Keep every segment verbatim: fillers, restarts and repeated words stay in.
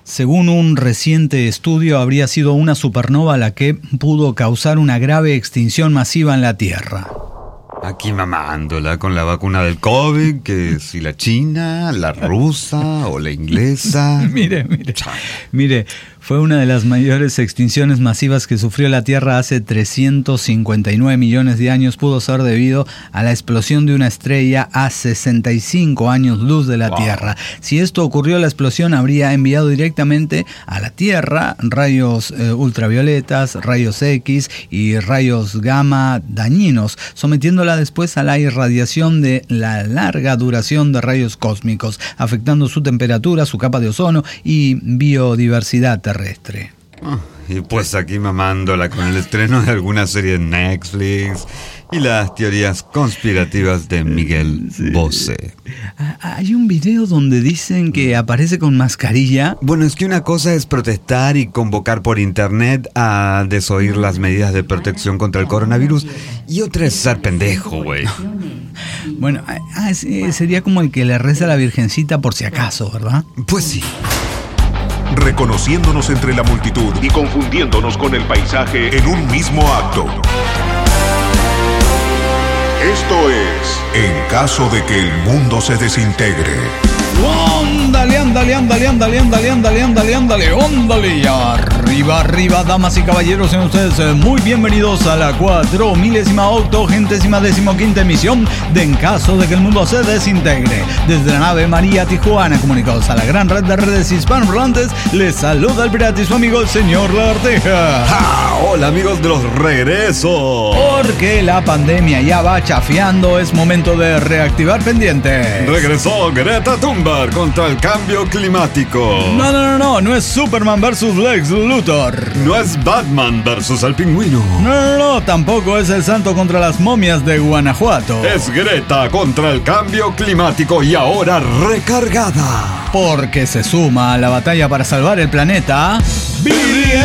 Según un reciente estudio, habría sido una supernova la que pudo causar una grave extinción masiva en la Tierra. Aquí mamándola con la vacuna del COVID, que si la china, la rusa o la inglesa. Mire, mire, mire, fue una de las mayores extinciones masivas que sufrió la Tierra hace trescientos cincuenta y nueve millones de años. Pudo ser debido a la explosión de una estrella a sesenta y cinco años luz de la wow. Tierra. Si esto ocurrió, la explosión habría enviado directamente a la Tierra rayos eh, ultravioletas, rayos X y rayos gamma dañinos, sometiéndola después a la irradiación de la larga duración de rayos cósmicos, afectando su temperatura, su capa de ozono y biodiversidad terrestre. Oh, y pues aquí mamándola con el estreno de alguna serie de Netflix y las teorías conspirativas de Miguel sí. Bosé. Hay un video donde dicen que aparece con mascarilla. Bueno, es que una cosa es protestar y convocar por internet a desoír las medidas de protección contra el coronavirus y otra es ser pendejo, güey. Bueno, ah, sería como el que le reza a la Virgencita por si acaso, ¿verdad? Pues sí. Reconociéndonos entre la multitud y confundiéndonos con el paisaje en un mismo acto. Esto es En caso de que el mundo se desintegre. ¡Ándale, ándale, ándale, ándale, ándale, ándale, ándale, ándale, ándale! Arriba, arriba, damas y caballeros, sean ustedes muy bienvenidos a la cuatro milésima octogentésima decimoquinta emisión de En caso de que el mundo se desintegre. Desde la nave María Tijuana, comunicados a la gran red de redes hispanohablantes, les saluda el pirata y su amigo el señor Lagartija. ¡Ja! Hola amigos de los regresos. Porque la pandemia ya va chafiando, es momento de reactivar pendientes. Regresó Greta Thunberg contra el cambio climático. No, no, no, no, no es Superman versus Lex Luthor. No es Batman versus el pingüino. No, no, no, tampoco es el santo contra las momias de Guanajuato. Es Greta contra el cambio climático y ahora recargada. Porque se suma a la batalla para salvar el planeta Billie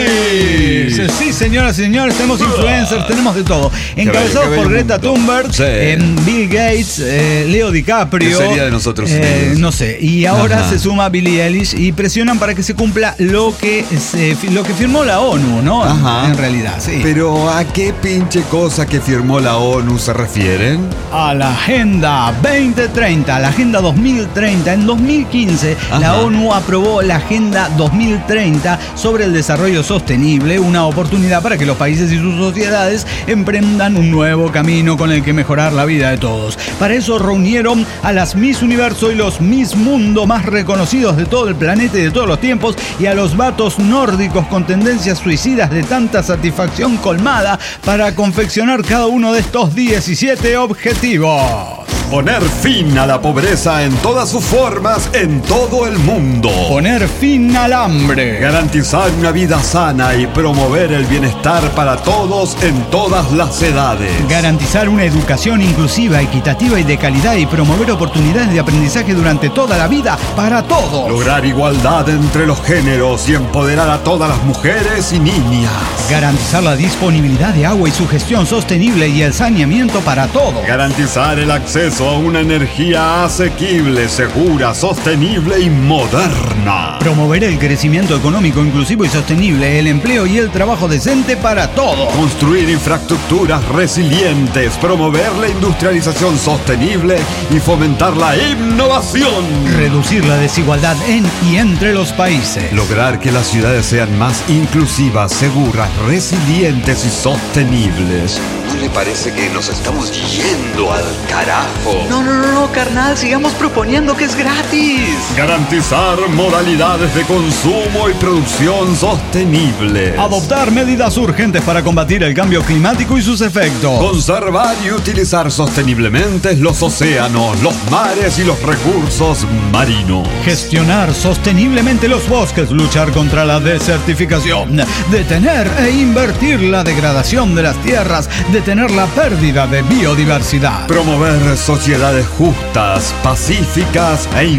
Eilish. Sí, señoras y señores, tenemos influencers, tenemos de todo. Encabezados por Greta Thunberg, sí. eh, Bill Gates, eh, Leo DiCaprio. ¿Qué sería de nosotros? Eh, no sé. Y ahora Ajá. se suma Billie Eilish y presionan para que se cumpla lo que se, lo que firmó la ONU, ¿no? Ajá. En realidad, sí. Pero ¿a qué pinche cosa que firmó la ONU se refieren? A la Agenda veinte treinta, la Agenda dos mil treinta. En dos mil quince, Ajá. la ONU aprobó la Agenda dos mil treinta sobre el desarrollo sostenible, una oportunidad para que los países y sus sociedades emprendan un nuevo camino con el que mejorar la vida de todos. Para eso reunieron a las Miss Universo y los Miss Mundo más reconocidos de todo el planeta y de todos los tiempos, y a los vatos nórdicos con tendencias suicidas de tanta satisfacción colmada para confeccionar cada uno de estos diecisiete objetivos. Poner fin a la pobreza en todas sus formas en todo el mundo. Poner fin al hambre. Garantizar una vida sana y promover el bienestar para todos en todas las edades. Garantizar una educación inclusiva, equitativa y de calidad y promover oportunidades de aprendizaje durante toda la vida para todos. Lograr igualdad entre los géneros y empoderar a todas las mujeres y niñas. Garantizar la disponibilidad de agua y su gestión sostenible y el saneamiento para todos. Garantizar el acceso a una energía asequible, segura, sostenible y moderna. Promover el crecimiento económico inclusivo y sostenible, el empleo y el trabajo decente para todos. Construir infraestructuras resilientes, promover la industrialización sostenible y fomentar la innovación. Reducir la desigualdad en y entre los países. Lograr que las ciudades sean más inclusivas, seguras, resilientes y sostenibles. ¿No le parece que nos estamos yendo al carajo? No, no, no, no, carnal, sigamos proponiendo que es gratis. Garantizar modalidades de consumo y producción sostenibles. Adoptar medidas urgentes para combatir el cambio climático y sus efectos. Conservar y utilizar sosteniblemente los océanos, los mares y los recursos marinos. Gestionar sosteniblemente los bosques, luchar contra la desertificación, detener e invertir la degradación de las tierras, detener la pérdida de biodiversidad. Promover sociedades justas, pacíficas e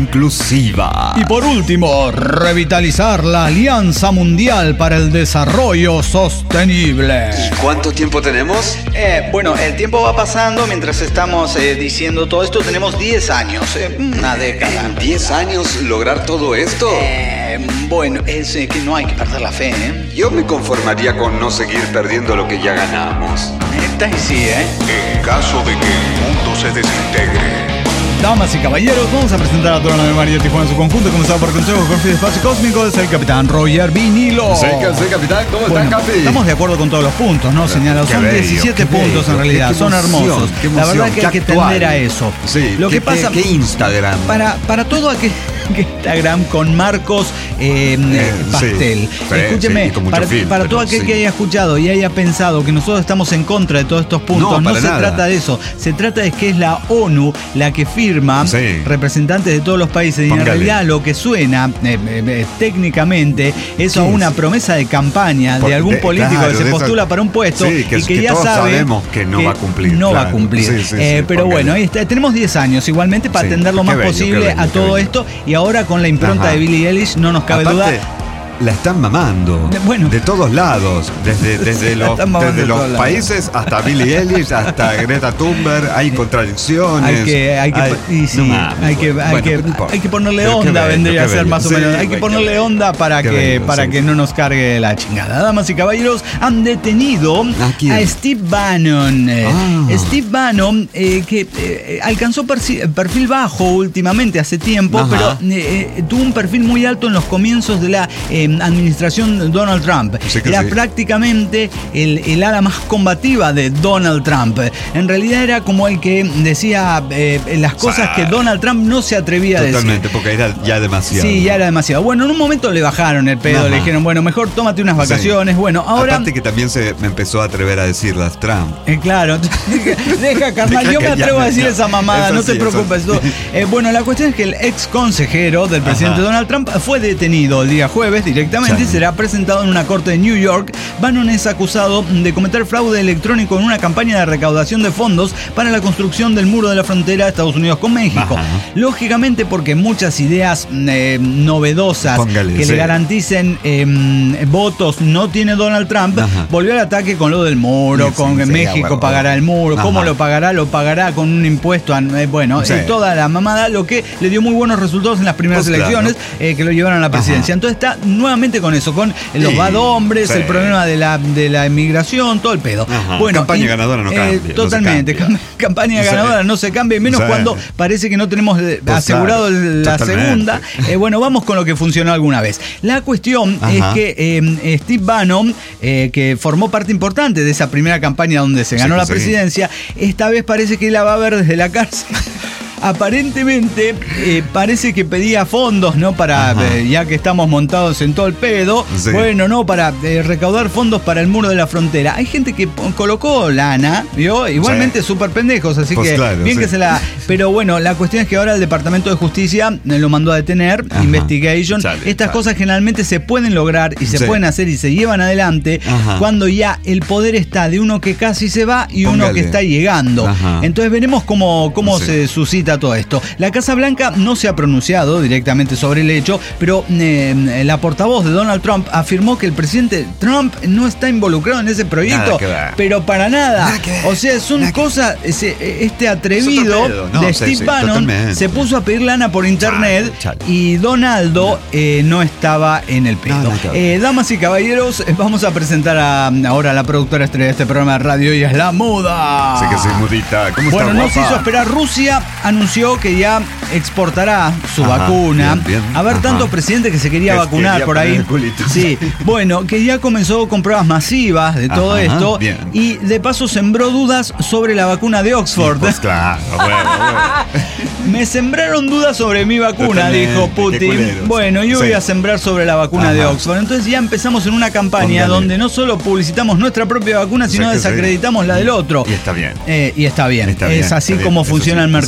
inclusiva. Y por último, revitalizar la Alianza Mundial para el Desarrollo Sostenible. ¿Y cuánto tiempo tenemos? Eh, bueno, el tiempo va pasando mientras estamos eh, diciendo todo esto. Tenemos diez años, eh, una década. ¿En diez años lograr todo esto? Eh, bueno, es eh, que no hay que perder la fe, ¿eh? Yo me conformaría con no seguir perdiendo lo que ya ganamos. Esta y sí, ¿eh? En caso de que el mundo se desintegre. Damas y caballeros, vamos a presentar a toda la memoria de Tijuana en su conjunto, comenzado por Consejo de Corfi de Espacio Cósmico, es el capitán Roger Vinilo. Sí, que sí, capitán, ¿cómo Bueno, está, Capi? estamos de acuerdo con todos los puntos, ¿no? Señalados. Qué Son bello, diecisiete qué puntos bello, en realidad, qué son emoción, hermosos. qué La verdad emoción, que hay que qué actual. tender a eso. Sí, Lo ¿qué, que pasa. qué, qué Instagram? Para, para todo aquel que Instagram con marcos eh, Eh, pastel. sí, sí, Escúcheme, sí, y con mucho para, filtro, para todo aquel sí. que haya escuchado y haya pensado que nosotros estamos en contra de todos estos puntos, No, no, para se nada. trata de eso. Se trata de que es la ONU la que firma Sí. representantes de todos los países y Póngale. en realidad lo que suena eh, eh, técnicamente es a ¿Qué una es? promesa de campaña Por- de algún de- político claro, que se de esa- postula para un puesto Sí, que- y que, que ya todos sabe sabemos que no va a cumplir, no va a claro. cumplir. Sí, sí, Eh, sí, pero póngale. bueno, ahí está. Tenemos diez años igualmente para Sí, atender lo qué más bello, posible qué bello, a qué todo bello. esto y ahora con la impronta Ajá. de Billie Eilish no nos cabe Aparte, duda. la están mamando. De- bueno. de todos lados. Desde, desde Sí, la los, están mamando desde de los todos lados. países hasta Billie Eilish, hasta Greta Thunberg. Hay contradicciones. Hay que, hay que, Hay- y sí, no mames, hay que, bueno. hay Bueno, que, no importa. hay que ponerle Pero qué onda, bello, vendría qué a ser bello. más o Sí, menos. Hay que qué ponerle bello. onda para Qué que, bello, para sí, que sí. no nos cargue la chingada. Damas y caballeros, han detenido ¿A quién? a Steve Bannon. Eh, Ah. Steve Bannon, eh, que eh, alcanzó persi- perfil bajo últimamente, hace tiempo, Ajá. pero eh, eh, tuvo un perfil muy alto en los comienzos de la eh, administración de Donald Trump. Sí que Era sí. prácticamente el, el ala más combativa de Donald Trump. En realidad era como el que decía eh, las cosas Ah. que Donald Trump no se atrevía a decir. Totalmente, porque era ya demasiado. Sí, ya era demasiado. Bueno, en un momento le bajaron el pedo, Ajá. le dijeron, bueno, mejor tómate unas vacaciones. Sí. Bueno, ahora... Aparte que también se me empezó a atrever a decir las Trump. Eh, claro, deja carnal, Deja yo me que atrevo ya- a decir ya. esa mamada, Eso no sí, te eso preocupes. sí. tú. Eh, bueno, la cuestión es que el ex consejero del presidente Ajá. Donald Trump fue detenido el día jueves directamente y Sí. será presentado en una corte de New York. Bannon es acusado de cometer fraude electrónico en una campaña de recaudación de fondos para la construcción del muro de la frontera de Estados Unidos con México. Ajá. Lógicamente porque muchas ideas eh, novedosas Póngale, que sí. le garanticen eh, votos no tiene Donald Trump, Ajá. volvió al ataque con lo del muro, Sí, con sí, México sí, bueno, pagará el muro, cómo ajá. lo pagará, lo pagará con un impuesto, a- eh, bueno, Sí. eh, toda la mamada, lo que le dio muy buenos resultados en las primeras Pues claro. elecciones eh, que lo llevaron a la presidencia. Ajá. Entonces está nuevamente con eso, con los Sí, bad hombres, sí. el problema de la, de la inmigración, todo el pedo. Ajá. Bueno, Campaña y, ganadora no eh, cambia, no se Totalmente, cambia. cam- campaña Sí. ganadora no se cambia, y menos Sí. cuando parece que no tenemos eh, Pues asegurado claro, el- la totalmente. segunda. Eh, bueno, vamos con lo que funcionó alguna vez. La cuestión Ajá. es que eh, Steve Bannon, eh, que formó parte importante de esa primera campaña donde se Sí, ganó la sí. presidencia, esta vez parece que la va a ver desde la cárcel. Aparentemente eh, parece que pedía fondos, ¿no? Para, Ajá. eh, ya que estamos montados en todo el pedo, Sí. bueno, ¿no? Para eh, recaudar fondos para el muro de la frontera. Hay gente que po- colocó lana, ¿vio? Igualmente Sí. súper pendejos, así Pues que claro, bien sí. que se la... Pero bueno, la cuestión es que ahora el Departamento de Justicia eh, lo mandó a detener, Ajá. investigation. Chale, Estas chale. cosas generalmente se pueden lograr y se Sí. pueden hacer y se llevan adelante Ajá. cuando ya el poder está de uno que casi se va y uno Póngale. que está llegando. Ajá. Entonces veremos cómo, cómo Sí. se suscita todo esto. La Casa Blanca no se ha pronunciado directamente sobre el hecho, pero eh, la portavoz de Donald Trump afirmó que el presidente Trump no está involucrado en ese proyecto, Nada que ver. pero para nada. Nada que ver, O sea, son nada que- cosas, ese- este Es atrevido otro pedo. No, de sí, Steve sí, Bannon totalmente. se puso a pedir lana por internet Chale, chale. y Donaldo eh, no estaba en el pedo. No, nada que ver. Eh, damas y caballeros, eh, vamos a presentar a, ahora a la productora estrella de este programa de radio y es la muda. Así que soy mudita. ¿Cómo Bueno, está, no se guapa? hizo esperar. Rusia anunció que ya exportará su Ajá, vacuna. bien, bien. A ver, Ajá. tantos presidentes que se quería Que vacunar quería por poner ahí. el culito. Sí, bueno, que ya comenzó con pruebas masivas de todo Ajá, esto. bien. Y de paso sembró dudas sobre la vacuna de Oxford. Pues claro, bueno, bueno. Me sembraron dudas sobre mi vacuna, Totalmente, dijo qué Putin. culeros. Bueno, yo Sí. voy a sembrar sobre la vacuna Ajá. de Oxford. Entonces ya empezamos en una campaña Póngale. donde no solo publicitamos nuestra propia vacuna, Sí sino que sí. desacreditamos la del otro. Y está bien. Eh, y está bien, Está es bien, así está bien. como Eso funciona sí, el eso mercado. sí,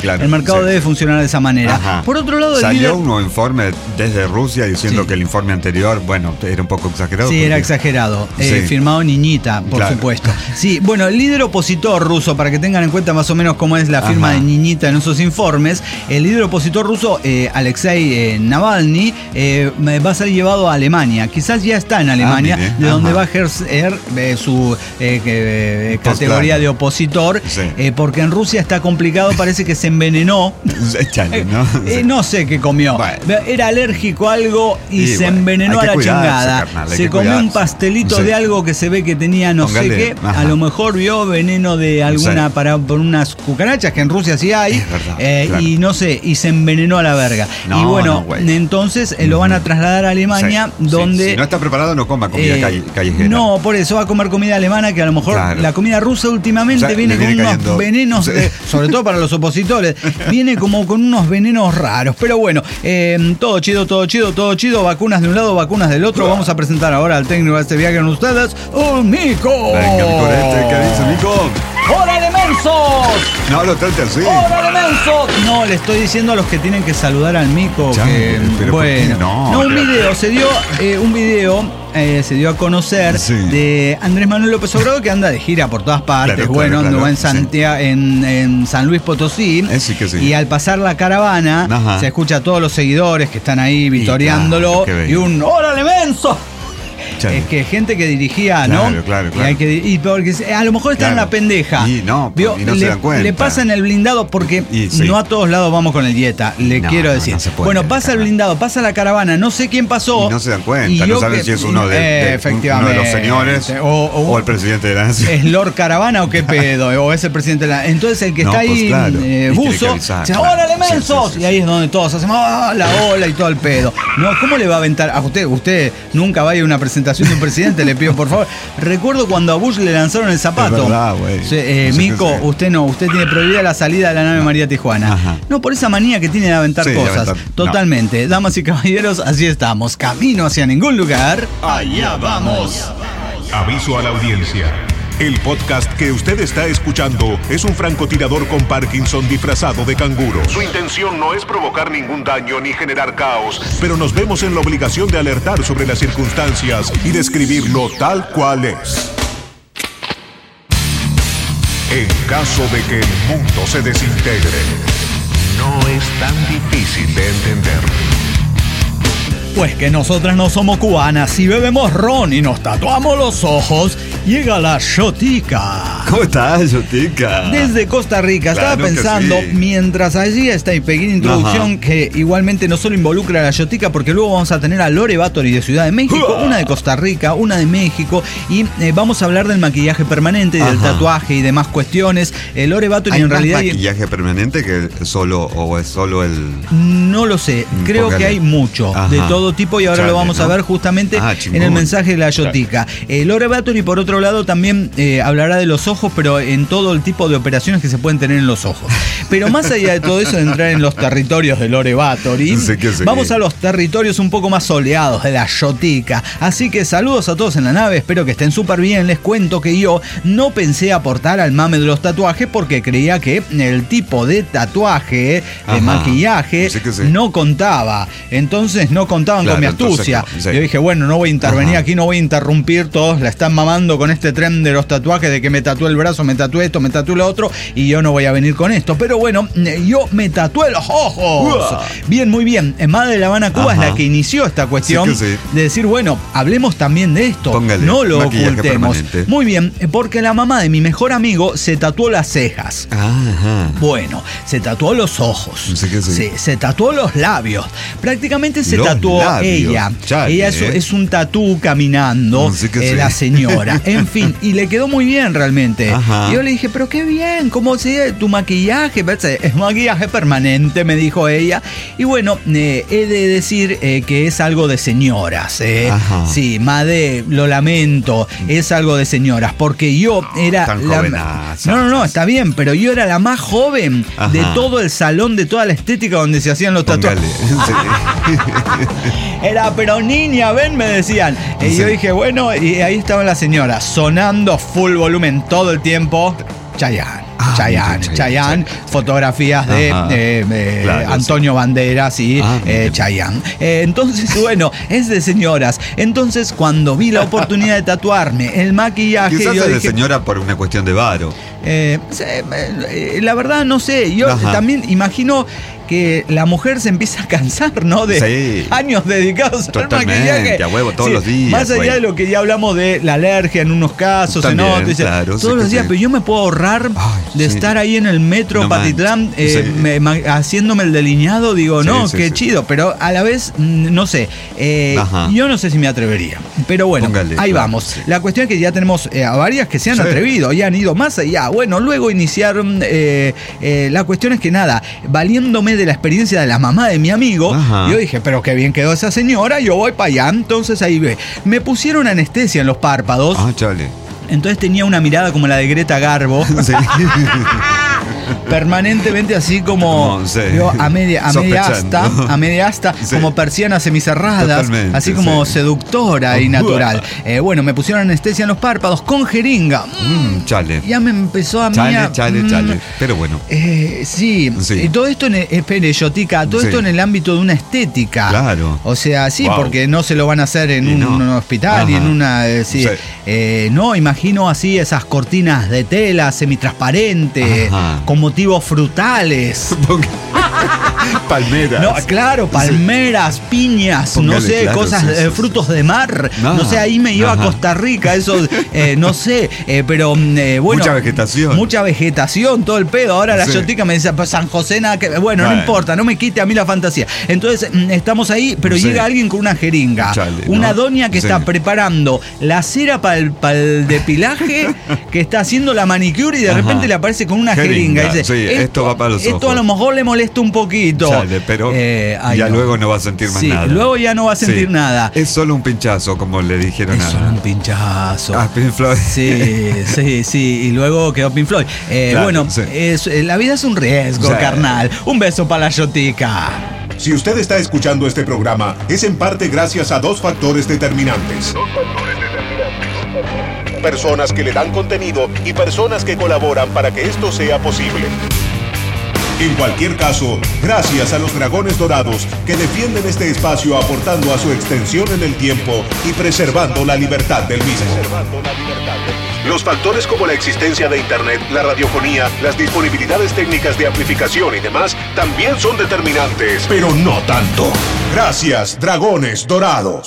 claro, el mercado sí. debe funcionar de esa manera. Ajá. Por otro lado, el salió líder... un nuevo informe desde Rusia diciendo Sí. que el informe anterior, bueno, era un poco exagerado. Sí, porque... era exagerado. Eh, Sí. firmado Niñita, por Claro. supuesto. Sí, bueno, el líder opositor ruso, para que tengan en cuenta más o menos cómo es la firma Ajá. de Niñita en esos informes, el líder opositor ruso, eh, Alexei eh, Navalny, eh, va a ser llevado a Alemania. Quizás ya está en Alemania, mire. de donde Ajá. va a ejercer eh, su eh, que, eh, Pues categoría claro. de opositor, Sí. eh, porque en Rusia está complicado, parece que se envenenó. Échale, ¿no? Eh, Sí. no sé qué comió. Bueno. Era alérgico a algo y Y se bueno, envenenó hay a que la cuidarse, chingada. carnal, hay Se que comió un cuidarse. pastelito Sí. de algo que se ve que tenía no Póngale, sé qué. ajá. A lo mejor vio veneno de alguna Sí. para por unas cucarachas que en Rusia sí hay. Es verdad, eh, claro. Y no sé, y se envenenó a la verga. No, y bueno, no, güey. entonces eh, lo van a trasladar a Alemania, Sí, sí. donde. Si no está preparado, no coma comida Eh, calle- callejera. No, por eso va a comer comida alemana, que a lo mejor Claro. la comida rusa últimamente O sea, viene le con viene unos cayendo- venenos, Sí. de- sobre todo para los opositores, viene como con unos venenos raros. Pero bueno, eh, todo chido, todo chido, todo chido, vacunas de un lado, vacunas del otro. Vamos a presentar ahora al técnico de este viaje con ustedes, un Mico. Venga, mi corete, ¿qué dice, Mico? ¡Órale, mensos! No lo trate así. ¡Órale, mensos! No, le estoy diciendo a los que tienen que saludar al Mico Ya, que, pero ¿por qué bueno, no? un video, se dio eh, un video eh, se dio a conocer Sí. de Andrés Manuel López Obrador, que anda de gira por todas partes. Claro, bueno, claro, anduvo claro, en, Santia- en, en San Luis Potosí. Eh, sí que sí. Y al pasar la caravana, Ajá. se escucha a todos los seguidores que están ahí vitoreándolo. claro, qué Y bello. un ¡órale, menso! Chale. Es que gente que dirigía, Claro, ¿no? claro, Y, claro. hay que, y porque se- a lo mejor está en Claro. la pendeja. Y no, Vio, y no se le, dan cuenta. le pasa en el blindado porque Y sí. no a todos lados vamos con el dieta, le No, quiero no, decir. no se puede, bueno, pasa el carnal. blindado, pasa la caravana, no sé quién pasó. Y no se dan cuenta, y no yo saben que- si es uno de, eh, de- efectivamente. uno de los señores o, o- o el presidente de la nación. ¿Es Lord Caravana o qué pedo? ¿O es el presidente de la.? Entonces el que No, está pues ahí, claro. eh, Y tiene que buzo, avisar, dice, claro. ¡órale, Sí, mensos! sí, sí, Y ahí es donde todos hacemos ¡ah, la ola y todo el pedo! No, ¿cómo le va a aventar? A usted, usted nunca vaya a una presentación de un presidente, le pido por favor. Recuerdo cuando a Bush le lanzaron el zapato. Es verdad, güey. Sí, eh, No sé Mico, qué sé. usted no, usted tiene prohibida la salida de la nave María Tijuana. Ajá. No, por esa manía que tiene de aventar Sí, de cosas. aventar- no. Totalmente. Damas y caballeros, así estamos. Camino hacia ningún lugar. Allá vamos. Aviso a la audiencia. El podcast que usted está escuchando es un francotirador con Parkinson disfrazado de canguro. Su intención no es provocar ningún daño ni generar caos, pero nos vemos en la obligación de alertar sobre las circunstancias y describirlo tal cual es. En caso de que el mundo se desintegre, no es tan difícil de entender. Pues que nosotras no somos cubanas y bebemos ron y nos tatuamos los ojos, llega la shotica. ¿Cómo estás, Yotica? Desde Costa Rica, estaba Claro que pensando, sí. mientras hacía esta pequeña introducción, Ajá. que igualmente no solo involucra a la Yotica, porque luego vamos a tener a Lore Batory de Ciudad de México, una de Costa Rica, una de México, y eh, vamos a hablar del maquillaje permanente, y del Ajá. tatuaje y demás cuestiones. Eh, Lore Batory ¿Hay en más realidad... maquillaje permanente que solo o es solo el...? No lo sé, Mm, creo póngale. que hay mucho, Ajá. de todo tipo, y ahora Chale, lo vamos a ¿no? ver justamente Ah, en chingón. el mensaje de la Yotica. Eh, Lore Batory, por otro lado, también eh, hablará de los ojos, pero en todo el tipo de operaciones que se pueden tener en los ojos. Pero más allá de todo eso, de entrar en los territorios de Lore Batory, Sí que sí. vamos a los territorios un poco más soleados de la Yotica. Así que saludos a todos en la nave, espero que estén súper bien. Les cuento que yo no pensé aportar al mame de los tatuajes porque creía que el tipo de tatuaje, de Ajá. maquillaje, Sí que sí. no contaba. Entonces no contaban Claro, con mi entonces astucia. no, sí. Yo dije, bueno, no voy a intervenir Ajá. aquí, no voy a interrumpir. Todos la están mamando con este tren de los tatuajes, de que me tatué el brazo, me tatué esto, me tatué lo otro, y yo no voy a venir con esto. Pero bueno, yo me tatué los ojos. Uah. Bien, muy bien. Madre de La Habana, Cuba, Ajá. es la que inició esta cuestión Sí que sí. de decir, bueno, hablemos también de esto. Póngale, no lo maquillaje ocultemos. permanente. Muy bien, porque la mamá de mi mejor amigo se tatuó las cejas. Ajá. Bueno, se tatuó los ojos. Sí que sí. Se, se tatuó los labios. Prácticamente se Los tatuó labios, ella. chale, ella es, ¿eh? es un tatú caminando, Sí que eh, sí. la señora. En fin, y le quedó muy bien realmente. Ajá. Y yo le dije, pero qué bien, ¿cómo sigue tu maquillaje? Es maquillaje permanente, me dijo ella. Y bueno, eh, he de decir eh, que es algo de señoras. Eh. Ajá. Sí, Made, lo lamento, es algo de señoras, porque yo era... tan la- jovenaza. no, no, no, está bien, pero yo era la más joven Ajá. de todo el salón, de toda la estética donde se hacían los Póngale. tatuajes. Era, pero niña, ven, me decían. Y Sí. yo dije, bueno, y ahí estaba la señora, sonando full volumen todo el tiempo. Chayanne. Ah, Chayanne, Chayanne, Chayanne, fotografías de eh, eh, claro, Antonio sí. Banderas y Ah, eh, Chayanne. Eh, entonces, bueno, es de señoras. Entonces, cuando vi la oportunidad de tatuarme el maquillaje, Quizás yo es de dije, señora por una cuestión de varo. eh, sé, eh, la verdad no sé, yo Ajá. también imagino que la mujer se empieza a cansar, ¿no? De Sí. años dedicados al Totalmente, maquillaje. a huevo, todos los días, Más allá güey. de lo que ya hablamos de la alergia en unos casos, También, en otros, dice, claro, sí todos que los días, sí. pero yo me puedo ahorrar Ay, de sí. estar ahí en el metro No Patitlán manches, eh, sí. me- ma- haciéndome el delineado, digo, Sí, no, sí, qué sí. chido, pero a la vez, mm, no sé, eh, Ajá. yo no sé si me atrevería, pero bueno, Póngale, ahí claro, vamos. sí. La cuestión es que ya tenemos eh, a varias que se han Sí. atrevido y han ido más allá. Bueno, luego iniciaron, eh, eh, la cuestión es que nada, valiéndome de la experiencia de la mamá de mi amigo, Ajá. yo dije, pero qué bien quedó esa señora, yo voy para allá. Entonces ahí ve, me pusieron anestesia en los párpados, Ah, chale. entonces tenía una mirada como la de Greta Garbo. Sí. Permanentemente así como, Como, sí. yo, a media, a media Sospechando. asta, a media asta, Sí. como persianas semicerradas, Totalmente, así como sí. seductora y natural. Eh, bueno, me pusieron anestesia en los párpados con jeringa. Mm, chale. Ya me empezó a mí Chale, a- chale, mm, chale. Pero bueno. eh, sí, Sí. y todo esto en el, espere, Yotica, todo Sí. esto en el ámbito de una estética. Claro. O sea, sí, Wow. porque no se lo van a hacer en Y un, no. un hospital y en Ajá. una. eh, sí. Sí. Eh, no, imagino así esas cortinas de tela semitransparente, Ajá. con motivos frutales. Palmeras. No, claro, palmeras, piñas, no Póngale, sé, claro, cosas, sí, sí, eh, sí. frutos de mar. Ah, No sé, ahí me iba ajá. a Costa Rica, eso, eh, no sé, eh, pero mm, eh, bueno. Mucha vegetación. Mucha vegetación, todo el pedo. Ahora la Sí. Yotica me dice, pues San José, nada que. Bueno, no Bueno. importa, no me quite a mí la fantasía. Entonces, mm, estamos ahí, pero Sí. llega alguien con una jeringa. Chale, una ¿no? doña que Sí. está preparando la cera para el, para el depilaje, que está haciendo la manicure y de Ajá. repente le aparece con una jeringa. Jeringa, Y dice, sí, esto va para los Esto ojos. a lo mejor le molesta un poquito. Chale, pero Eh, ay, ya no. luego no va a sentir más Sí, nada. luego ya no va a sentir Sí. nada. Es solo un pinchazo, como le dijeron Es a... solo un pinchazo. Ah, Pink Floyd. Sí, sí, sí. Y luego quedó Pink Floyd. Eh, Claro, bueno, sí. es- eh, la vida es un riesgo, Sí. carnal. Un beso para la Yotica. Si usted está escuchando este programa, es en parte gracias a dos factores determinantes. Personas que le dan contenido y personas que colaboran para que esto sea posible. En cualquier caso, gracias a los Dragones Dorados que defienden este espacio aportando a su extensión en el tiempo y preservando la libertad del mismo. Los factores como la existencia de Internet, la radiofonía, las disponibilidades técnicas de amplificación y demás también son determinantes, pero no tanto. Gracias, Dragones Dorados.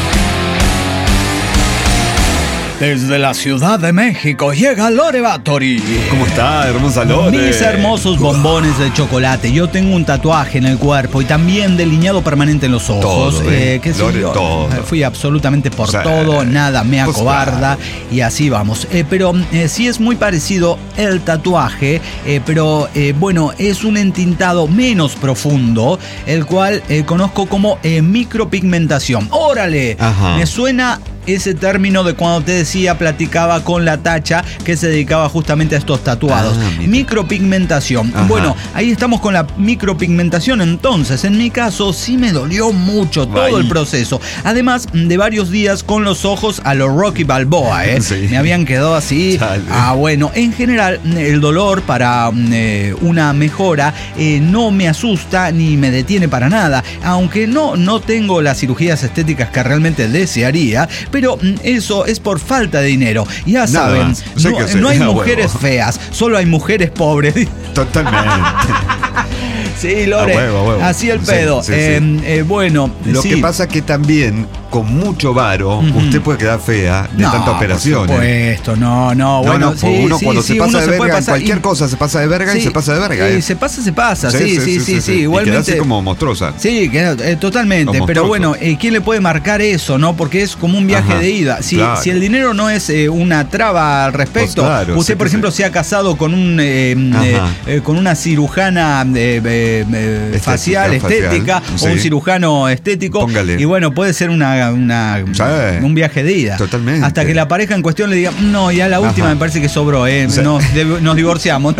Desde la Ciudad de México llega Lore Batory. ¿Cómo está, hermosa Lore? Mis hermosos bombones de chocolate. Yo tengo un tatuaje en el cuerpo y también delineado permanente en los ojos. Todo, ¿eh? qué sé Lore, yo. todo. Fui absolutamente por O sea, todo, nada me pues acobarda y así vamos. Eh, pero eh, sí es muy parecido el tatuaje, eh, pero eh, bueno, es un entintado menos profundo, el cual eh, conozco como eh, micropigmentación. ¡Órale! Ajá. Me suena ese término de cuando te decía, platicaba con la Tacha que se dedicaba justamente a estos tatuados. Ah, mira. Micropigmentación. Ajá. Bueno, ahí estamos con la micropigmentación. Entonces, en mi caso, sí me dolió mucho todo Ay. el proceso. Además de varios días con los ojos a lo Rocky Balboa, ¿eh? Sí. Me habían quedado así. Chale. Ah, bueno, en general, el dolor para eh, una mejora eh, no me asusta ni me detiene para nada. Aunque no, no tengo las cirugías estéticas que realmente desearía, pero mm, eso es por falta de dinero. Ya Nada saben, más. Sé no, que sí, no hay a mujeres huevo. feas, solo hay mujeres pobres. Totalmente. Sí, Lore, A huevo, a huevo. así el Sí, pedo. sí, Eh, sí. eh, bueno, Lo sí. que pasa que también, con mucho varo, Ujú. usted puede quedar fea de No, tanta operación. Por ¿eh? supuesto, no, no, No, bueno, no, sí, uno sí, cuando sí, se pasa uno de se puede verga en pasar cualquier y- cosa se pasa de verga y sí, se pasa de verga. y ¿eh? se pasa, se pasa, sí, sí, sí, sí, Y igualmente. queda así como monstruosa. Sí, queda, eh, totalmente. Como Pero monstruoso. bueno, eh, ¿quién le puede marcar eso, no? Porque es como un viaje Ajá, de ida. Si, claro. si el dinero no es eh, una traba al respecto, Pues claro, usted, sí por que ejemplo, sí. se ha casado con un eh, Ajá. eh, eh, con una cirujana eh, eh, eh, Estética, facial, facial, estética, sí. o un cirujano estético. Póngale. Y bueno, puede ser una una, una Sí. un viaje de ida. Totalmente. Hasta que la pareja en cuestión le diga, no, ya la última Ajá. me parece que sobró, ¿eh? Sí. Nos, de- nos divorciamos.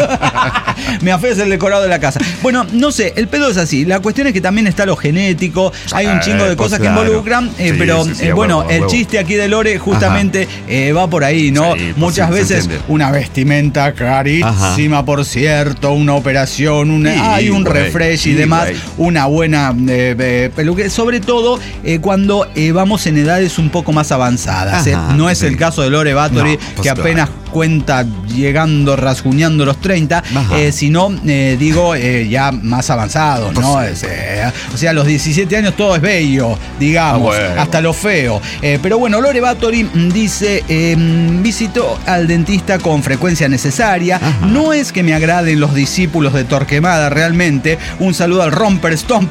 Me afecta el decorado de la casa. Bueno, no sé, el pedo es así. La cuestión es que también está lo genético, hay un chingo de pues cosas claro. que involucran, eh, Sí, pero sí, sí, eh, a bueno, huevo, a el huevo. chiste aquí de Lore justamente eh, va por ahí, ¿no? Sí, pues Muchas sí, se veces entiende. una vestimenta carísima, por cierto, una operación, una, Sí, hay un güey, refresh y sí, demás, güey. una buena eh, eh, peluquería, sobre todo eh, cuando eh, vamos en edades un poco más avanzadas. Ajá, eh. No es sí. el caso de Lore Bathory, No, pues que apenas claro. cuenta llegando, rasguñando los treinta, Ajá. eh, sino, eh, digo, eh, ya más avanzados, Pues ¿no? sí. Es, eh, o sea, a los diecisiete años todo es bello, digamos, Ah, bueno. hasta lo feo. Eh, pero bueno, Lore Bathory mm, dice, eh, visitó al dentista con frecuencia necesaria. Ajá. No es que me agraden los discípulos de Torquemada realmente. Un saludo al Romper Stomp,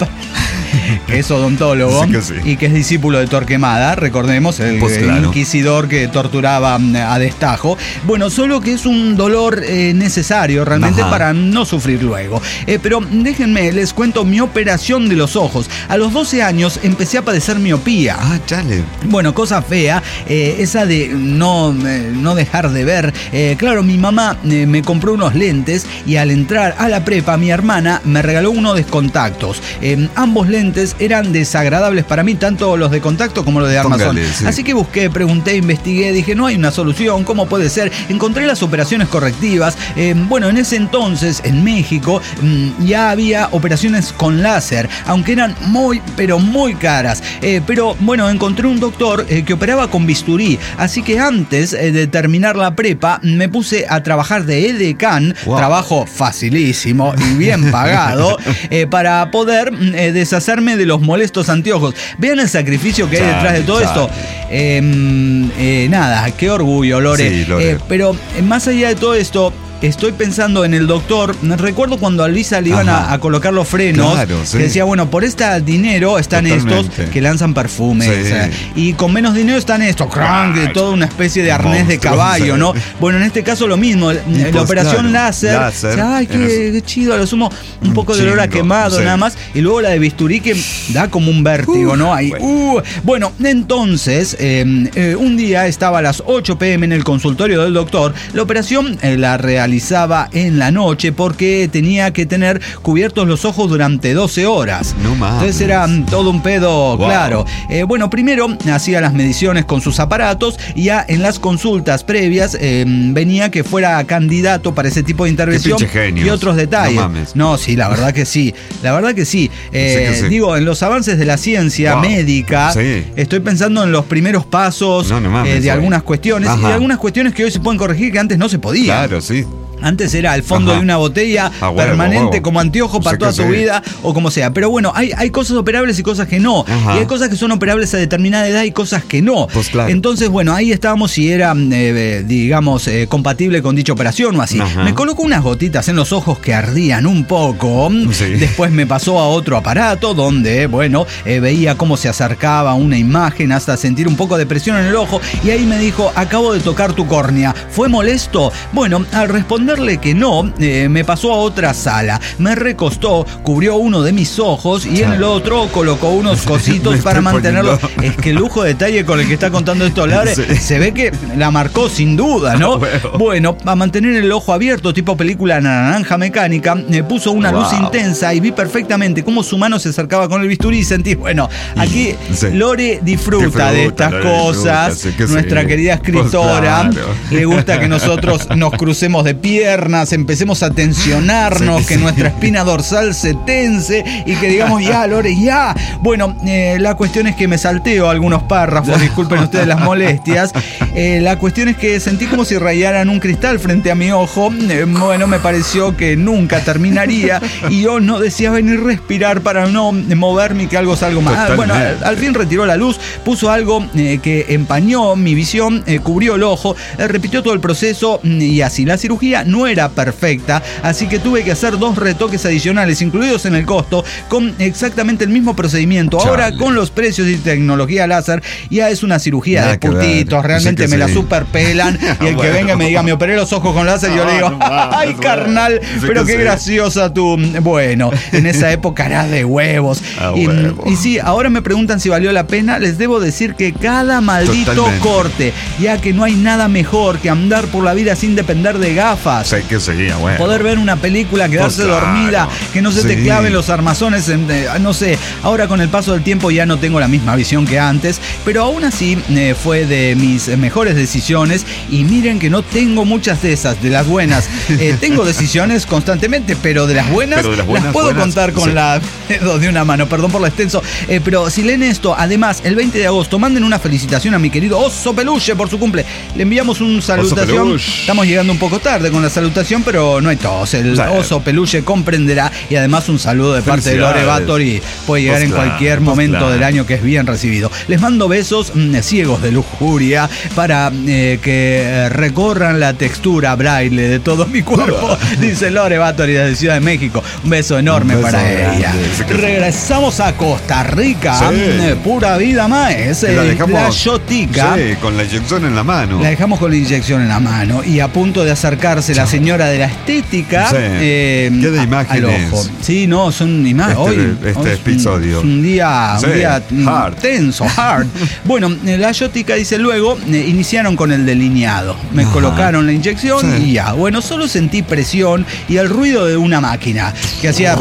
que es odontólogo Sí que sí. y que es discípulo de Torquemada, recordemos, el Pues eh, claro. inquisidor que torturaba mm, a destajo. Bueno, solo que es un dolor eh, necesario realmente Ajá. para no sufrir luego. Eh, pero déjenme, les cuento mi operación de los ojos. A los doce años empecé a padecer miopía. Ah, chale. Bueno, cosa fea, eh, esa de no, eh, no dejar de ver. Eh, claro, mi mamá eh, me compró unos lentes y al entrar a la prepa, mi hermana me regaló unos de contactos. Eh, ambos lentes eran desagradables para mí, tanto los de contacto como los de armazón. Póngale, sí. Así que busqué, pregunté, investigué, dije, no hay una solución, ¿cómo puede ser? Encontré las operaciones correctivas. Eh, bueno, en ese entonces, en México, mm, ya había operaciones con láser, aunque eran muy, pero muy caras. Eh, pero bueno, encontré un doctor eh, que operaba con bisturí, así que antes eh, de terminar la prepa me puse a trabajar de edecán, Wow. trabajo facilísimo y bien pagado, eh, para poder mm, eh, deshacerme de los molestos anteojos. Vean el sacrificio que hay Chale, detrás de todo chale. esto. Eh, eh, nada, qué orgullo, Lore. Sí, Lore. Eh, pero eh, más allá de todo esto, estoy pensando en el doctor. Recuerdo cuando a Luisa le iban a, Ajá. a colocar los frenos, Claro, sí. que decía, bueno, por este dinero están Totalmente. estos que lanzan perfumes. Sí. eh, y con menos dinero están estos, crank, de toda una especie de arnés de Monstruos, caballo, sí. ¿no? Bueno, en este caso lo mismo. La pues, operación claro, láser. láser, Ay, qué, en eso. qué chido, a lo sumo un Un poco de olor a chingo, quemado, sí. nada más. Y luego la de bisturí que da como un vértigo, ¿no? Ahí, uh. Bueno, entonces, eh, eh, un día estaba a las ocho pm en el consultorio del doctor. La operación eh, la realizaba en la noche porque tenía que tener cubiertos los ojos durante doce horas. No mames. Entonces era mm, todo un pedo, Wow. claro. Eh, bueno, primero hacía las mediciones con sus aparatos y ya en las consultas previas eh, venía que fuera candidato para ese tipo de intervención pinche genios. y otros detalles. No mames. No, sí, la verdad que sí. La verdad que sí. Eh, Sí que sí. Digo, en los avances de la ciencia Wow. médica, Sí. estoy pensando en los primeros pasos No, no mames, eh, de güey. algunas cuestiones y Ajá. de algunas cuestiones que hoy se pueden corregir que antes no se podían. Claro, sí. Antes era el fondo Ajá. de una botella A huevo, permanente huevo. como anteojo para Sé toda que tu sí. vida o como sea. Pero bueno, hay, hay cosas operables y cosas que no. Ajá. Y hay cosas que son operables a determinada edad y cosas que no. Pues claro. Entonces, bueno, ahí estábamos si era, eh, digamos, eh, compatible con dicha operación o así. Ajá. Me colocó unas gotitas en los ojos que ardían un poco. Sí. Después me pasó a otro aparato donde, bueno, eh, veía cómo se acercaba una imagen hasta sentir un poco de presión en el ojo. Y ahí me dijo, acabo de tocar tu córnea. ¿Fue molesto? Bueno, al responderle que no, eh, me pasó a otra sala. Me recostó, cubrió uno de mis ojos y en el otro colocó unos cositos Me para estoy mantenerlo. poniendo- Es que el lujo de detalle con el que está contando esto Lore, Sí. se ve que la marcó sin duda, ¿no? Bueno. Bueno, para mantener el ojo abierto, tipo película Naranja Mecánica, me puso una Wow. luz intensa y vi perfectamente cómo su mano se acercaba con el bisturí y sentí, bueno, aquí Sí. Lore disfruta, Disfruta, de estas Lore cosas. disfruta, sí que Nuestra sí. querida Pues escritora claro. le gusta que nosotros nos crucemos de piernas, empecemos a tensionarnos, Sí, que sí. nuestra espina dorsal se tense y que digamos, ya, Lore, ya. Bueno, eh, la cuestión es que me salteo algunos párrafos, disculpen ustedes las molestias. Eh, la cuestión es que sentí como si rayaran un cristal frente a mi ojo. Eh, bueno, me pareció que nunca terminaría y yo no deseaba ni respirar para no moverme y que algo salga mal. Ah, bueno, al, al fin retiró la luz, puso algo eh, que empañó mi visión, eh, cubrió el ojo, eh, repitió todo el proceso mm, y así. La cirugía mía no era perfecta, así que tuve que hacer dos retoques adicionales incluidos en el costo con exactamente el mismo procedimiento. Chale. Ahora con los precios y tecnología láser ya es una cirugía Nada de que ver. putitos, realmente Sí que me la sí. superpelan y el Bueno. que venga y me diga me operé los ojos con láser y yo le digo, No, no, ay no, carnal, sí pero que qué sí. graciosa tú. Bueno, en esa época era de huevos. A y, huevo. y sí, ahora me preguntan si valió la pena, les debo decir que cada maldito Totalmente. corte, ya que no hay nada mejor que andar por la vida sin depender de gafas. Sé que seguía, bueno. Poder ver una película, quedarse Pues claro. dormida, que no se te Sí. claven los armazones, en, eh, no sé. Ahora con el paso del tiempo ya no tengo la misma visión que antes, pero aún así eh, fue de mis eh, mejores decisiones y miren que no tengo muchas de esas, de las buenas. Eh, tengo decisiones constantemente, pero de las buenas, Pero de las buenas, puedo buenas, contar con sí. la dedo de una mano, perdón por lo extenso. Eh, pero si leen esto, además, el veinte de agosto, manden una felicitación a mi querido Oso Peluche por su cumple. Le enviamos una salutación. Peluche. Estamos llegando un poco tarde con la salutación, pero no hay tos. El Sí. Oso Peluche comprenderá. Y además un saludo de parte de Lore Felicidades. Bator y puede llegar Pues en claro, cualquier pues momento claro. del año que es bien recibido. Les mando besos mm, ciegos de lujuria para eh, que eh, recorran la textura braille de todo mi cuerpo, dice Lore Bator y desde Ciudad de México. Un beso enorme Un beso para grande, ella. sí que sí. Regresamos a Costa Rica. Sí. Mm, Pura vida más. Que la dejamos. La Yotica. Sí, con la inyección en la mano. La dejamos con la inyección en la mano y a punto de acercarse la señora de la estética Sí. eh, ¿Qué de a- imágenes? al ojo. Sí, no, son imágenes. Este- hoy, este hoy es un- episodio. Es un día, Sí, un día mm, hard. tenso, hard. Bueno, eh, la Yotica dice luego, eh, iniciaron con el delineado. Me Ajá. colocaron la inyección Sí. y ya. Bueno, solo sentí presión y el ruido de una máquina que hacía...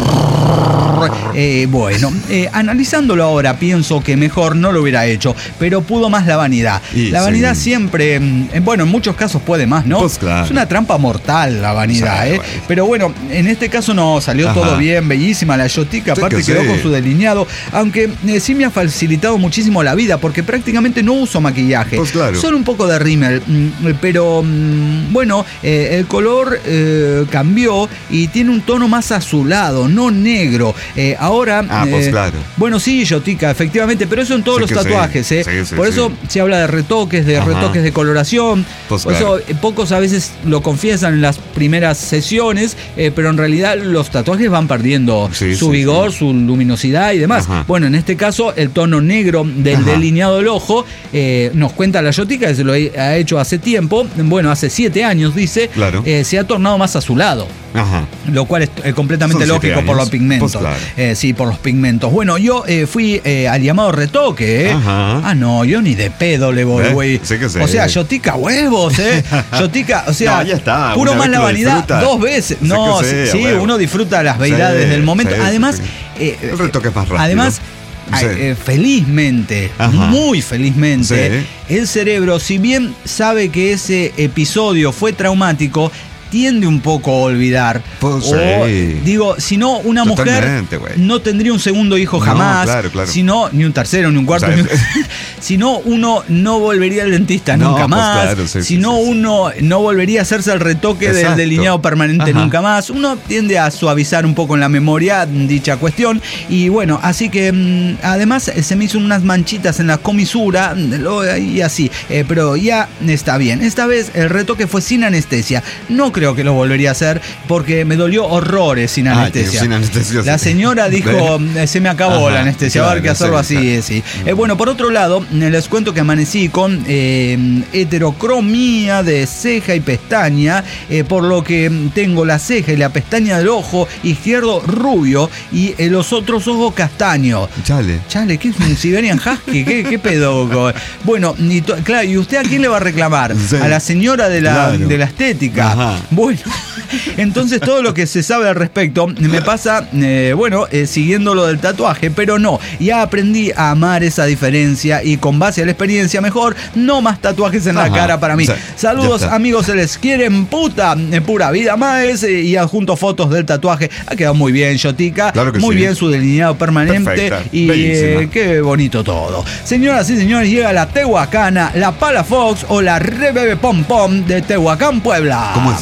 Eh, bueno, eh, analizándolo ahora pienso que mejor no lo hubiera hecho, pero pudo más la vanidad. Y la sí. vanidad siempre, mm, eh, bueno, en muchos casos puede más, ¿no? Pues claro. Es una trampa mortal la vanidad, Sí, ¿eh? bueno. Pero bueno, en este caso no, salió Ajá. todo bien, bellísima la Yotica, Sí aparte que quedó sí. con su delineado, aunque eh, sí me ha facilitado muchísimo la vida, porque prácticamente no uso maquillaje. Pues claro. Solo un poco de rímel, mm, pero mm, bueno, eh, el color eh, cambió y tiene un tono más azulado, no negro. Eh, ahora... Ah, pues eh, claro. Bueno, sí, Yotica, efectivamente, pero eso en todos Sí los que sí. tatuajes, ¿eh? Sí, sí, Por sí. eso se habla de retoques, de Ajá. retoques de coloración. Pues Por claro. eso eh, pocos a veces lo confiesan en las primeras sesiones, eh, pero en realidad los tatuajes van perdiendo Sí, su sí, vigor, sí. su luminosidad y demás. Ajá. Bueno, en este caso, el tono negro del Ajá. delineado del ojo, eh, nos cuenta la Yotica, que se lo ha hecho hace tiempo, bueno, hace siete años, dice, Claro. eh, se ha tornado más azulado. Ajá. Lo cual es eh, completamente Son siete lógico por años. los pigmentos. Pues claro. Eh, sí, por los pigmentos. Bueno, yo eh, fui eh, al llamado retoque, ¿eh? Ajá. Ah, no, yo ni de pedo le voy, ¿Ves? güey. Sí que sí. O sea, Yotica huevos, ¿eh? Yotica, o sea, No, ya está. puro Una más vez la que lo vanidad disfruta. dos veces. Sí No, que sí, sí, a sí, huevo. uno disfruta las beldades Sí, del momento. sí, Además, sí. eh, El retoque es más rápido. Además, Sí. eh, felizmente, Ajá. muy felizmente, Sí. el cerebro, si bien sabe que ese episodio fue traumático, tiende un poco a olvidar. Pues O, sí. digo, si no, una mujer Totalmente, güey. no tendría un segundo hijo No, jamás. claro, claro. Si no, ni un tercero, ni un cuarto. O sea, ni un- si no, uno no volvería al dentista No, nunca pues más. claro, sí, si sí, no, sí, sí. uno no volvería a hacerse el retoque del Exacto. delineado permanente Ajá. nunca más. Uno tiende a suavizar un poco en la memoria dicha cuestión. Y bueno, así que mm, además eh, se me hizo unas manchitas en la comisura mm, lo- y así. Eh, pero ya está bien. Esta vez el retoque fue sin anestesia. No creo que lo volvería a hacer porque me dolió horrores sin Ah, anestesia. sin anestesia, La sí. señora dijo, eh, se me acabó Ajá, la anestesia, va a haber que claro, hacerlo sí, así, claro. eh, sí. Eh, bueno, por otro lado, eh, les cuento que amanecí con eh, heterocromía de ceja y pestaña, eh, por lo que mm, tengo la ceja y la pestaña del ojo izquierdo rubio y eh, los otros ojos castaños. Chale. Chale, ¿qué es un Siberian Husky? ¿Qué, qué pedo? Bueno, y to- claro, ¿y usted a quién le va a reclamar? Sí. A la señora de la, Claro. de la estética. Ajá. Bueno, entonces todo lo que se sabe al respecto me pasa, eh, bueno, eh, siguiendo lo del tatuaje, pero no, ya aprendí a amar esa diferencia y con base a la experiencia mejor, no más tatuajes en la Ajá. cara para mí. Sí, Saludos ya está. amigos, se les quieren puta, eh, pura vida más eh, y adjunto fotos del tatuaje. Ha quedado muy bien, Yotica, Claro que muy sí. bien su delineado permanente. Perfecta, Y bellísima. eh, qué bonito todo. Señoras y señores, llega la Tehuacana, la Palafox o la Rebebe Pom Pom de Tehuacán, Puebla. ¿Cómo es?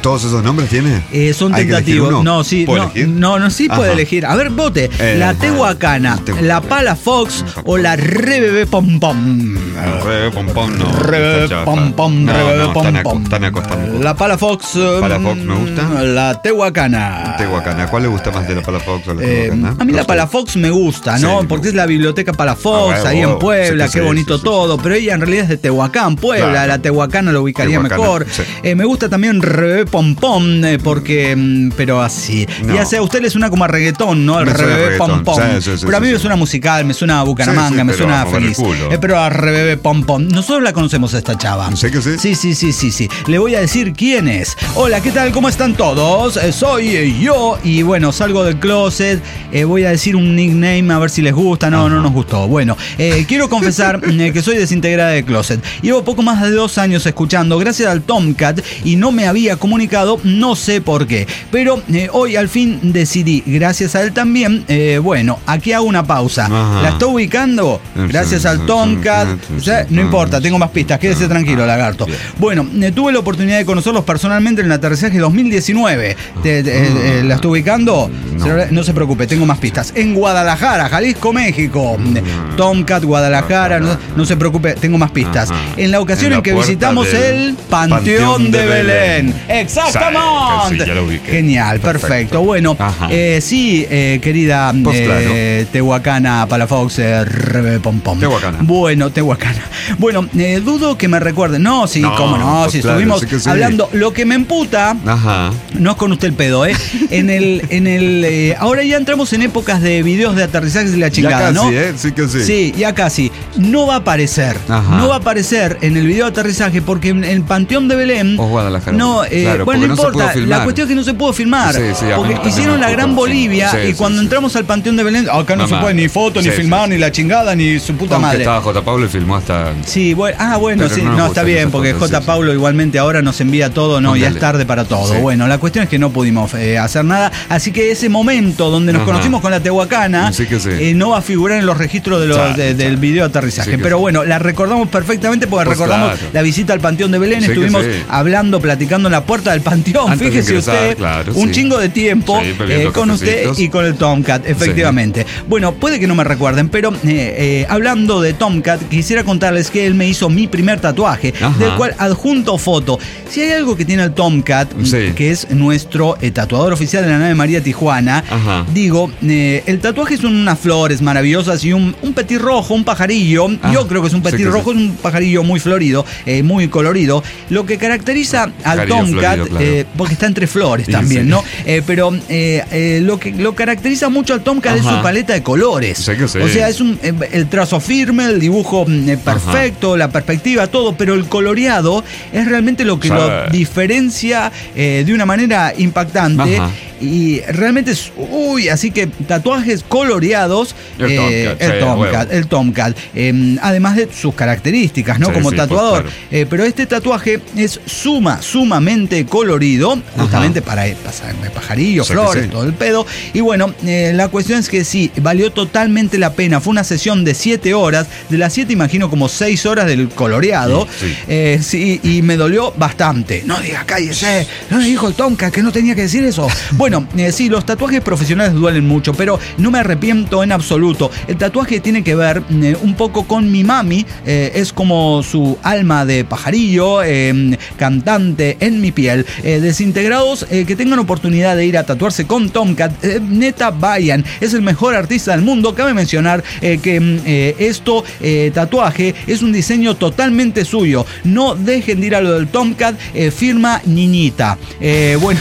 ¿Todos esos nombres tiene? Eh, son ¿Hay que elegir tentativos. uno? No, sí, ¿Puedo no, elegir? no, no, sí Ajá. puede elegir. A ver, vote. Eh, la Tehuacana, la Tehuacana. la Palafox o la Rebebé Pom Pom. Re, pom, pom, no. Rebebé Está chafa. Pom Pom, No, Rebebé no, Pom están Pom. aco- están acostando. La Palafox. Palafox me gusta. La Tehuacana. Tehuacana. ¿Cuál le gusta más de la Palafox o la Eh, Tehuacana? a mí la Los Palafox me gusta, ¿no? Sí, Porque me es la biblioteca Palafox, Ah, ahí bueno, en Puebla, sí que qué sí, bonito sí, sí, todo. sí. Pero ella en realidad es de Tehuacán, Puebla. Claro. La Tehuacana lo ubicaría Tehuacana, mejor. sí. Eh, me gusta también Rebebé Pom Pom, eh, porque. mm, Pero así. No. Ya sea, a usted le suena como a reggaetón, ¿no? El Me suena a Rebebé Pom reggaetón. Pom. Sí, sí, sí, pero a mí sí, me sí. suena musical, me suena a Bucaramanga, Sí, sí, me pero suena a mover el feliz. culo. Eh, pero a Rebebé Pom Pom. Nosotros la conocemos a esta chava. ¿Sé que sí? Sí, sí, sí, sí, sí. Le voy a decir quién es. Hola, ¿qué tal? ¿Cómo están todos? Eh, soy eh, yo y bueno, salgo del closet. Eh, voy a decir un nickname a ver si les gusta. No, Ajá. no nos gustó. Bueno, eh, quiero confesar eh, que soy desintegrada de closet. Llevo poco más de dos años escuchando gracias al Tomcat y no me había comunicado, no sé por qué. Pero eh, hoy al fin decidí, gracias a él también, eh, bueno, aquí hago una pausa. Ajá. ¿La estoy ubicando? Gracias al Tomcat. O sea, no importa, tengo más pistas. Quédese tranquilo, lagarto. Bien. Bueno, eh, tuve la oportunidad de conocerlos personalmente en el aterrizaje dos mil diecinueve. ¿Te- te- eh, eh, ¿La estoy ubicando? No. Se- No se preocupe, tengo más pistas. En Guadalajara, Jalisco, México. Tomcat, Guadalajara, no, no se preocupe, tengo más pistas. Ajá. En la ocasión En en, la que puerta visitamos del el Panteón, Panteón de de Belén. Belén. Exactamente. Sí, ya lo ubiqué. Genial, perfecto. Perfecto. Bueno, Ajá. eh, sí, eh, querida Pues eh, Tehuacana, Palafox, eh, Rebe Pom Pom. Tehuacana. Bueno, Tehuacana. Bueno, eh, dudo que me recuerden. No, sí, No, cómo no, pues si claro, estuvimos sí que sí. hablando. Lo que me emputa. Ajá. No es con usted el pedo, ¿eh? En el, en el, eh, ahora ya entramos en épocas de videos de aterrizajes y la chingada, ya casi, ¿no? ¿eh? Sí que sí. Sí, ya casi. No va a aparecer. Ajá. No va a aparecer en el video de aterrizaje porque en el Panteón de Belén. O Guadalajara. No, eh, Claro, bueno, no porque no se pudo importa. filmar. La cuestión es que no se pudo filmar. Sí, sí, a mí porque también hicieron me la puto, Gran sí. Bolivia Sí, y sí, cuando sí. entramos al Panteón de Belén, acá no Mamá. se puede ni foto, ni Sí, filmar, sí, ni sí. la chingada, ni su puta Aunque madre. estaba J. Pablo y filmó hasta... Sí, bueno, ah, bueno, Pero sí, no no, nos está gustan bien, esas porque cosas, J. sí, Paulo igualmente ahora nos envía todo, no, ya Póngale. es tarde para todo. Sí. Bueno, la cuestión es que no pudimos eh, hacer nada, así que ese momento donde nos Ajá. conocimos con la Tehuacana Sí que sí. eh, no va a figurar en los registros de los, Chale, de- del chale. video de aterrizaje. Sí que Pero sí. bueno, la recordamos perfectamente porque Pues recordamos claro. la visita al Panteón de Belén, Sí que estuvimos sí. hablando, platicando en la puerta del Panteón, Antes de fíjese ingresar, usted, claro, un sí. chingo de tiempo Sí, bebiendo eh, con usted cafecitos. y con el Tomcat, efectivamente. Bueno, puede que no me recuerden, pero eh, eh, hablando de Tomcat, quisiera contarles que él me hizo mi primer tatuaje, Ajá. del cual adjunto foto. Si hay algo que tiene el Tomcat, Sí. que es nuestro eh, tatuador oficial de la nave María Tijuana, Ajá. digo, eh, el tatuaje son unas flores maravillosas y un, un petirrojo, un pajarillo. Ah, Yo creo que es un sí que petirrojo, sí. es un pajarillo muy florido, eh, muy colorido. Lo que caracteriza al Pajarillo Tomcat, florido, claro. eh, porque está entre flores Sí, también, sí. ¿no? Eh, pero eh, eh, lo que lo caracteriza mucho al Tomcat es Ajá. su paleta de colores. Sí que sí. O sea, es un, eh, el trazo firme, el dibujo mm, eh, perfecto, la perspectiva, todo, pero el coloreado es realmente lo que Sí. lo diferencia eh, de una manera impactante. Ajá. Y realmente es, uy, así que tatuajes coloreados, El eh, Tomcat, el sí, Tomcat, huevo. el Tomcat, eh, además de sus características, ¿no? Sí, Como sí, tatuador. pues, claro. Eh, pero este tatuaje es suma, sumamente colorido, justamente para pasar pajarillos, Sí que flores, sí. todo el pedo. Y bueno, eh, la cuestión es que sí, valió totalmente la pena. Fue una sesión de siete horas, de las siete imagino como seis horas del coloreado. Sí, sí. Eh, sí, y me dolió bastante. No diga, cállese, no dijo el Tomcat que no tenía que decir eso. Bueno, eh, sí, los tatuajes profesionales duelen mucho, pero no me arrepiento en absoluto. El tatuaje tiene que ver eh, un poco con mi mami, eh, es como su alma de pajarillo, eh, cantante en mi piel. Eh, desintegrados eh, que tengan oportunidad de ir a tatuarse con Tomcat, eh, neta vayan, es el mejor artista del mundo. Cabe mencionar eh, que eh, esto, eh, tatuaje, es un diseño totalmente suyo. No dejen de ir a lo del Tomcat, eh, firma Niñita. Eh, bueno.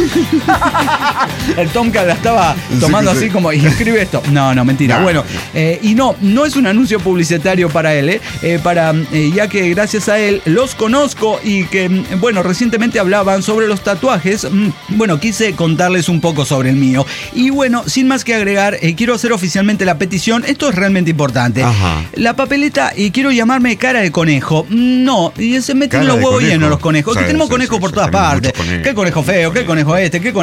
El Tomcat la estaba tomando Sí, sí, así sí. como, y escribe esto. No, no, mentira. No, bueno, no. eh, y no, no es un anuncio publicitario para él, eh, eh, para, eh, ya que gracias a él los conozco y que, mm, bueno, recientemente hablaban sobre los tatuajes. Mm, Bueno, quise contarles un poco sobre el mío. Y bueno, sin más que agregar, eh, quiero hacer oficialmente la petición. Esto es realmente importante. Ajá. La papeleta, y quiero llamarme cara de conejo. No, y se meten Cara los de huevos conejo. llenos los conejos. Sí, que tenemos sí, conejos sí, por sí, todas tenemos partes. muchos conejos. Qué conejo feo, qué conejo este, qué conejo valiente.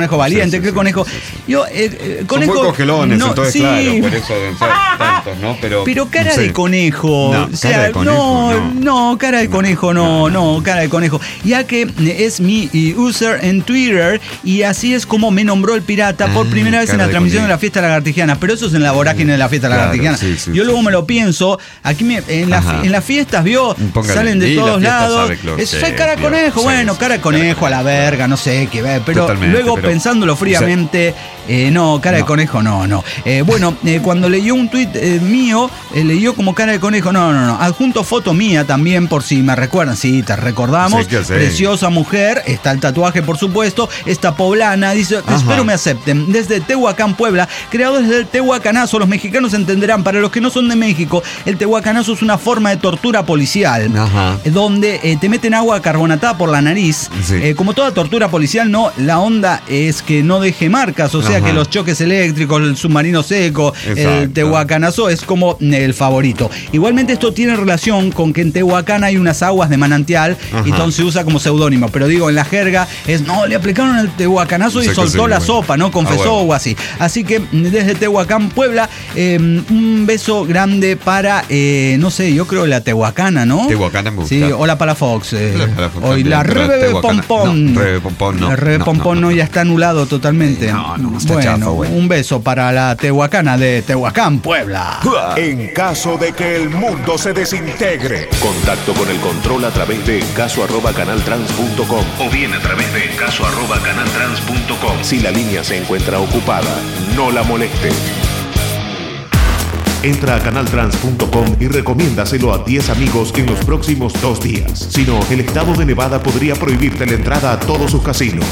serpiente, sí, qué sí, conejo. sí, sí. Yo, eh, eh, conejo. Son muy cogelones, no, entonces sí. claro, por eso deben ser tantos, ¿no? Pero, Pero cara no sé. de conejo. No, o sea, cara de conejo, no, no. no, cara de conejo, no, no, cara de conejo. Ya que es mi eh, user en Twitter y así es como me nombró el pirata por Ah, primera vez en cara la de transmisión de conejo. la fiesta lagartijiana. Pero eso es en la vorágine de la fiesta Claro, lagartijiana. sí, sí, Yo sí, luego sí. me lo pienso. Aquí me, en, la, Ajá. en las fiestas, vio, Póngale, salen de y la todos fiesta lados. sabe lo Es- que soy cara de vio. conejo, Sí, bueno, sí, cara de cara de conejo a la verga, no sé qué ver. Pero Totalmente, luego pero- pensándolo fríamente, eh, no, cara de No. conejo, no, no. Eh, bueno, eh, cuando leyó un tuit eh, mío, eh, leyó como cara de conejo, no, no, no. Adjunto foto mía también, por si me recuerdan. Sí, te recordamos. Sí, que sí. Preciosa mujer, está el tatuaje, por supuesto. Esta poblana, dice, Ajá. espero me acepten. Desde Tehuacán, Puebla, creadores del tehuacanazo. Los mexicanos entenderán, para los que no son de México, el tehuacanazo es una forma de tortura policial. Ajá. eh, Donde eh, te meten agua carbonatada por la nariz. Sí. Eh, como toda tortura policial, no, la onda es que no deje marcas, o sea Ajá. que los choques eléctricos, el submarino seco, el Exacto. tehuacanazo es como el favorito. Igualmente esto tiene relación con que en Tehuacán hay unas aguas de manantial Ajá. y entonces se usa como seudónimo, pero digo, en la jerga es, no, le aplicaron el tehuacanazo O y sea que soltó sí, la bueno. sopa, ¿no? Confesó Ah, bueno. o así. Así que desde Tehuacán, Puebla, eh, un beso grande para, eh, no sé, yo creo la Tehuacana, ¿no? Tehuacana me gusta. Sí, o la Palafox. Eh, La Palafox hoy también, la pero Rebe Tehuacana- Pompón. no, Rebe Pompón no. La Rebe No, Pompón no, no, no. ya está anulado totalmente. No, no, está bueno, chafa, güey. un beso para la Tehuacana de Tehuacán, Puebla. En caso de que el mundo se desintegre. Contacto con el control a través de caso arroba canaltrans punto com o bien a través de caso arroba canaltrans punto com. Si la línea se encuentra ocupada, no la moleste. Entra a canaltrans punto com y recomiéndaselo a diez amigos en los próximos dos días. Si no, el estado de Nevada podría prohibirte la entrada a todos sus casinos.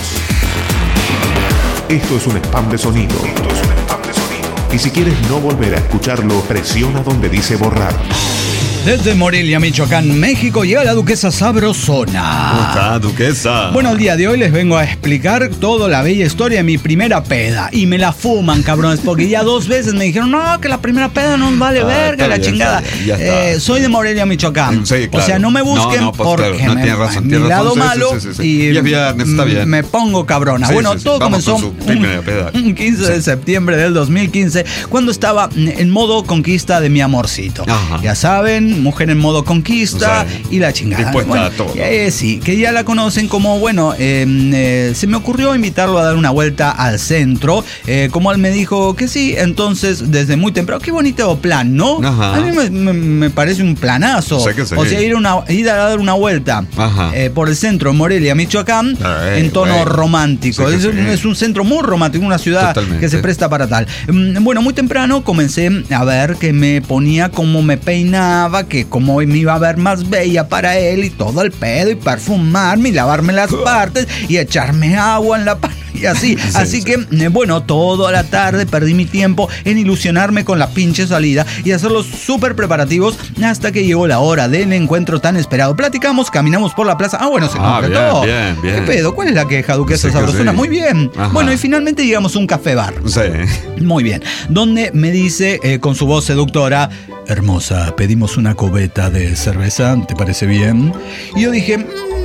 Esto es un spam de sonido. Esto es un spam de sonido. Y si quieres no volver a escucharlo, presiona donde dice borrar. Desde Morelia, Michoacán, México, llega la duquesa Sabrosona. ¿Cómo está, duquesa? Bueno, el día de hoy les vengo a explicar toda la bella historia de mi primera peda. Y me la fuman, cabrones, porque ya dos veces me dijeron, no, que la primera peda no vale Ah, verga, está la bien, chingada. está bien, ya está. Eh, soy de Morelia, Michoacán. Sí, claro. O sea, no me busquen No, no, pues, porque claro, no, me, tiene razón, mi tiene razón, lado sí, malo sí, sí, sí. y, Y es viernes, está bien. me pongo cabrona. Sí, bueno, sí, sí. todo Vamos con comenzó su primera peda. un quince de septiembre del dos mil quince, cuando estaba en modo conquista de mi amorcito. Ajá. Ya saben, mujer en modo conquista O sea, y la chingada. dispuesta Bueno, a todo. eh, sí, que ya la conocen como, bueno, eh, eh, se me ocurrió invitarlo a dar una vuelta al centro. Eh, como él me dijo que sí, entonces desde muy temprano, qué bonito plan, ¿no? Ajá. A mí me, me- me parece un planazo. O sea que sí. O sea, ir, una, ir a dar una vuelta Ajá. eh, por el centro, Morelia, Michoacán, Ay, en tono bueno. romántico. Sí que es, un- sí. es un centro muy romántico, una ciudad Totalmente. que se presta para tal. Mm, Bueno, muy temprano comencé a ver que me ponía cómo me peinaba, que cómo me iba a ver más bella para él y todo el pedo y perfumarme y lavarme las partes y echarme agua en la pa- y así. Sí, así sí. que, eh, bueno, toda la tarde perdí mi tiempo en ilusionarme con la pinche salida y hacer los súper preparativos hasta que llegó la hora del encuentro tan esperado. Platicamos, caminamos por la plaza. Ah, bueno, se Ah, concretó. bien, bien, bien. ¿Qué pedo? ¿Cuál es la queja, duquesa Sí que Sabrosona? sí. Muy bien. Ajá. Bueno, y finalmente llegamos a un café bar. Sí. Muy bien. Donde me dice eh, con su voz seductora, hermosa, pedimos una cubeta de cerveza, ¿te parece bien? Y yo dije,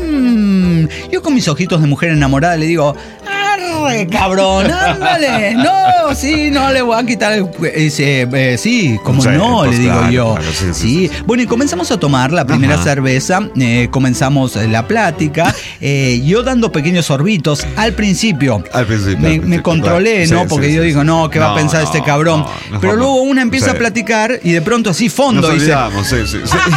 mmm, yo con mis ojitos de mujer enamorada le digo, arre, cabrón, ándale, no, sí, no le voy a quitar el... Dice, eh, sí, como Sí, no, pues le digo claro, yo. claro, sí, sí, sí, bueno, y comenzamos a tomar la primera Ajá. cerveza, eh, comenzamos eh, la plática, eh, yo dando pequeños sorbitos al principio. Al principio, Me, al me principio, controlé, claro. ¿no? Sí, Porque sí, yo sí, digo, sí. no, ¿qué va a No, pensar no, este cabrón? no, Pero no, luego una empieza sí. a platicar y de pronto así fondo Nos dice, olvidamos, sí, sí, sí.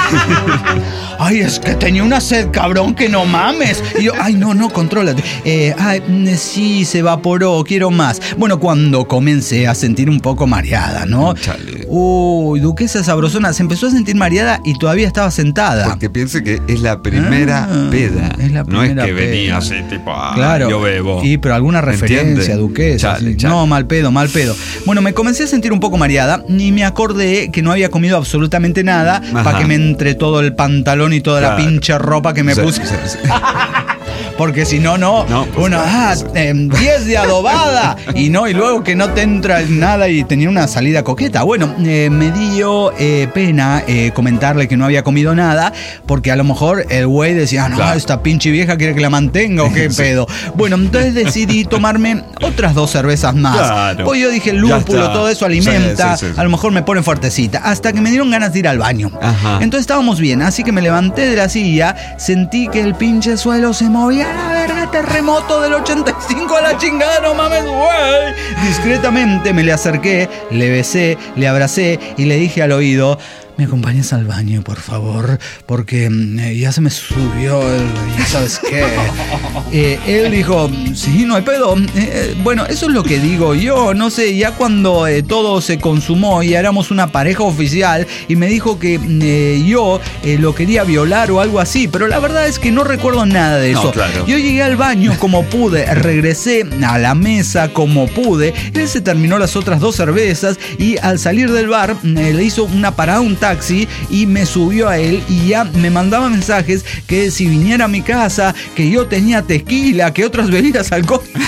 ay, es que tenía una sed, cabrón, que no mames. Y yo, ay, no, no, contrólate. Eh, ay, mm, sí, se evaporó, quiero más. Bueno, cuando comencé a sentir un poco mareada, ¿no? Chale. Uy, duquesa Sabrosona, se empezó a sentir mareada y todavía estaba sentada. Porque piense que es la primera Ah, peda. es la no es primera que venía peda. así, tipo, ah, Claro. yo bebo. Y pero alguna referencia, ¿Entiende? duquesa. Chale, sí. chale. No, mal pedo, mal pedo. Bueno, me comencé a sentir un poco mareada y me acordé que no había comido absolutamente nada Ajá. para que me entre todo el pantalón y toda la Claro. pinche ropa que me Sí, puse. sí, sí. porque si no, no, no pues uno, ah, diez de adobada, y no, y luego que no te entra nada y tenía una salida coqueta. Bueno, eh, me dio eh, pena eh, comentarle que no había comido nada, porque a lo mejor el güey decía, no, claro, esta pinche vieja quiere que la mantenga o qué pedo. Bueno, entonces decidí tomarme otras dos cervezas más. Claro. Pues yo dije, lúpulo, todo eso alimenta, sí, sí, sí, sí. a lo mejor me pone fuertecita, hasta que me dieron ganas de ir al baño. Ajá. Entonces estábamos bien, así que me levanté de la silla, sentí que el pinche suelo se movía, la verga, terremoto del ochenta y cinco a la chingada, no mames, güey. Discretamente me le acerqué, le besé, le abracé y le dije al oído, ¿me acompañas al baño, por favor? Porque eh, ya se me subió el... ¿Ya sabes qué? Eh, él dijo, sí, no hay pedo. Eh, bueno, eso es lo que digo yo. No sé, ya cuando eh, todo se consumó y éramos una pareja oficial y me dijo que eh, yo eh, lo quería violar o algo así, pero la verdad es que no recuerdo nada de eso. No, claro. Yo llegué al baño como pude, regresé a la mesa como pude, él se terminó las otras dos cervezas y al salir del bar eh, le hizo una parada, un taxi, y me subió a él y ya me mandaba mensajes que si viniera a mi casa, que yo tenía tequila, que otras bebidas alcohólicas.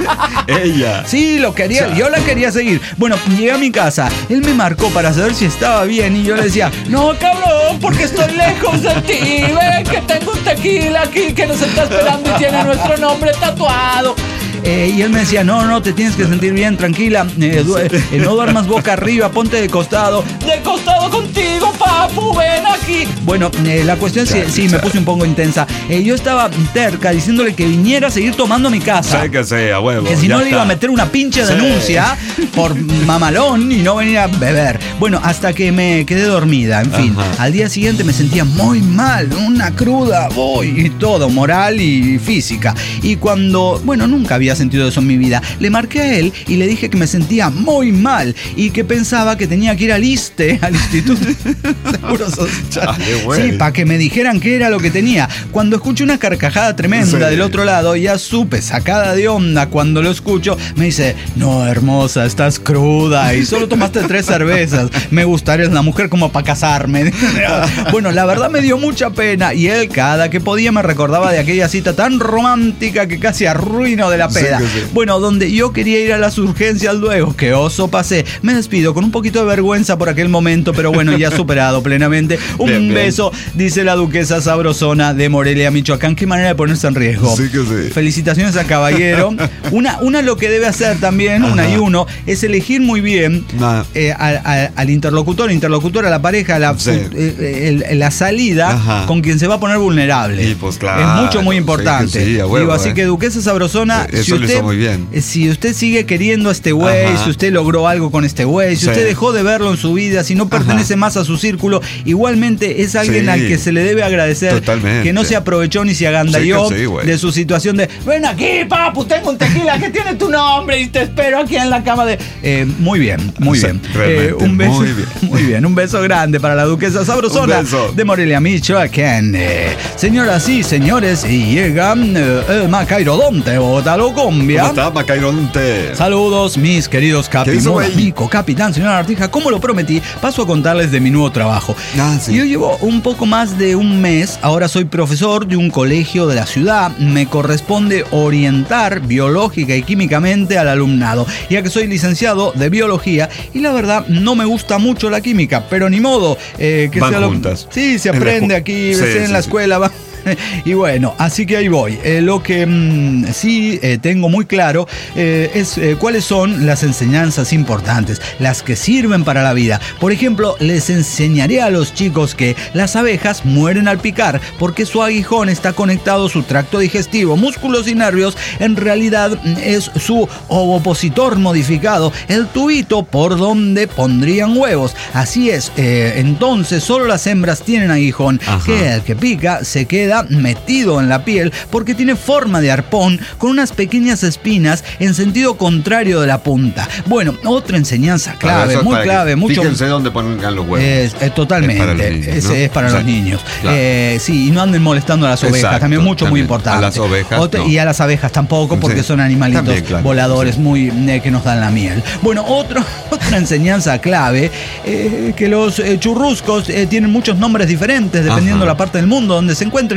Ella. Sí, lo quería, Chao. yo la quería seguir. Bueno, llegué a mi casa, él me marcó para saber si estaba bien y yo le decía, no, cabrón, porque estoy lejos de ti, ven que tengo un tequila aquí que nos está esperando y tiene nuestro nombre tatuado. Eh, y él me decía, no, no, te tienes que sentir bien, tranquila, eh, du- eh, no duermas boca arriba, ponte de costado. De costado contigo, papu, ven aquí. Bueno, eh, la cuestión sí, sí, me puse un poco intensa. Eh, yo estaba terca diciéndole que viniera a seguir tomando a mi casa. Sé que sea, huevo. Que si no le iba a meter una pinche sí. denuncia por mamalón y no venir a beber. Bueno, hasta que me quedé dormida, en fin. Ajá. Al día siguiente me sentía muy mal, una cruda, voy, y todo, moral y física. Y cuando, bueno, nunca había sentido eso en mi vida, le marqué a él y le dije que me sentía muy mal y que pensaba que tenía que ir al ISSSTE, al Instituto Seguro Social. Sí, para que me dijeran qué era lo que tenía. Cuando escucho una carcajada tremenda sí. del otro lado, ya supe, sacada de onda, cuando lo escucho, me dice, no, hermosa, estás cruda y solo tomaste tres cervezas. Me gustaría una mujer como para casarme. Bueno, la verdad me dio mucha pena y él cada que podía me recordaba de aquella cita tan romántica que casi arruino de la pena. Sí, sí. Bueno, donde yo quería ir a las urgencias luego, que oso pasé. Me despido con un poquito de vergüenza por aquel momento, pero bueno, ya superado plenamente. Un bien, bien. beso, dice la duquesa sabrosona de Morelia, Michoacán. Qué manera de ponerse en riesgo. Sí que sí. Felicitaciones a caballero. Una, una lo que debe hacer también, Ajá. una y uno, es elegir muy bien nah. eh, al, al, al interlocutor, interlocutora, a la pareja, la, sí. eh, el, la salida Ajá. con quien se va a poner vulnerable. Sí, pues claro. Es mucho, muy importante. Sí, sí, huevo, Digo, así eh. que duquesa sabrosona, Eso si usted, lo hizo muy bien. Si usted sigue queriendo a este güey, si usted logró algo con este güey, si sí. usted dejó de verlo en su vida, si no pertenece Ajá. más a su círculo, igualmente es alguien sí. al que se le debe agradecer Totalmente. que no se aprovechó ni se agandalló sí, sí, de su situación de ven aquí, papu, tengo un tequila que tiene tu nombre y te espero aquí en la cama de... Eh, muy bien, muy o sea, bien. Eh, un beso, muy bien. Muy bien, un beso grande para la duquesa sabrosona de Morelia, Michoacán. Eh, señoras y señores, y llegan eh, el Macairodonte, Bótalo Cumbia. ¿Cómo está, Macairodonte? Saludos, mis queridos capi, Mico, capitán, señora Artija. Como lo prometí, paso a contarles de mi nuevo trabajo. Ah, sí. Yo llevo un poco más de un mes, ahora soy profesor de un colegio de la ciudad. Me corresponde orientar biológica y químicamente al alumnado, ya que soy licenciado de biología y la verdad no me gusta mucho la química, pero ni modo. Eh, que Van sea lo... juntas. Sí, se aprende aquí, sí, en sí, la sí. escuela, va. Y bueno, así que ahí voy. Eh, lo que mmm, sí eh, tengo muy claro eh, es eh, cuáles son las enseñanzas importantes, las que sirven para la vida. Por ejemplo, les enseñaré a los chicos que las abejas mueren al picar porque su aguijón está conectado a su tracto digestivo, músculos y nervios. En realidad es su ovopositor modificado, el tubito por donde pondrían huevos. Así es, eh, entonces solo las hembras tienen aguijón, Ajá. que el que pica se queda metido en la piel porque tiene forma de arpón con unas pequeñas espinas en sentido contrario de la punta. Bueno, otra enseñanza clave, muy clave, mucho. Fíjense dónde pongan los huevos. Es, es totalmente, es para los niños, es, ¿no? es para o sea, los niños. Claro. Eh, sí, y no anden molestando a las ovejas, Exacto, también mucho, también. muy importante. A las ovejas Otra, no. Y a las abejas tampoco, porque sí. son animalitos también, claro. voladores sí. muy eh, que nos dan la miel. Bueno, otro, otra enseñanza clave, eh, que los eh, churruscos eh, tienen muchos nombres diferentes dependiendo de la parte del mundo donde se encuentren.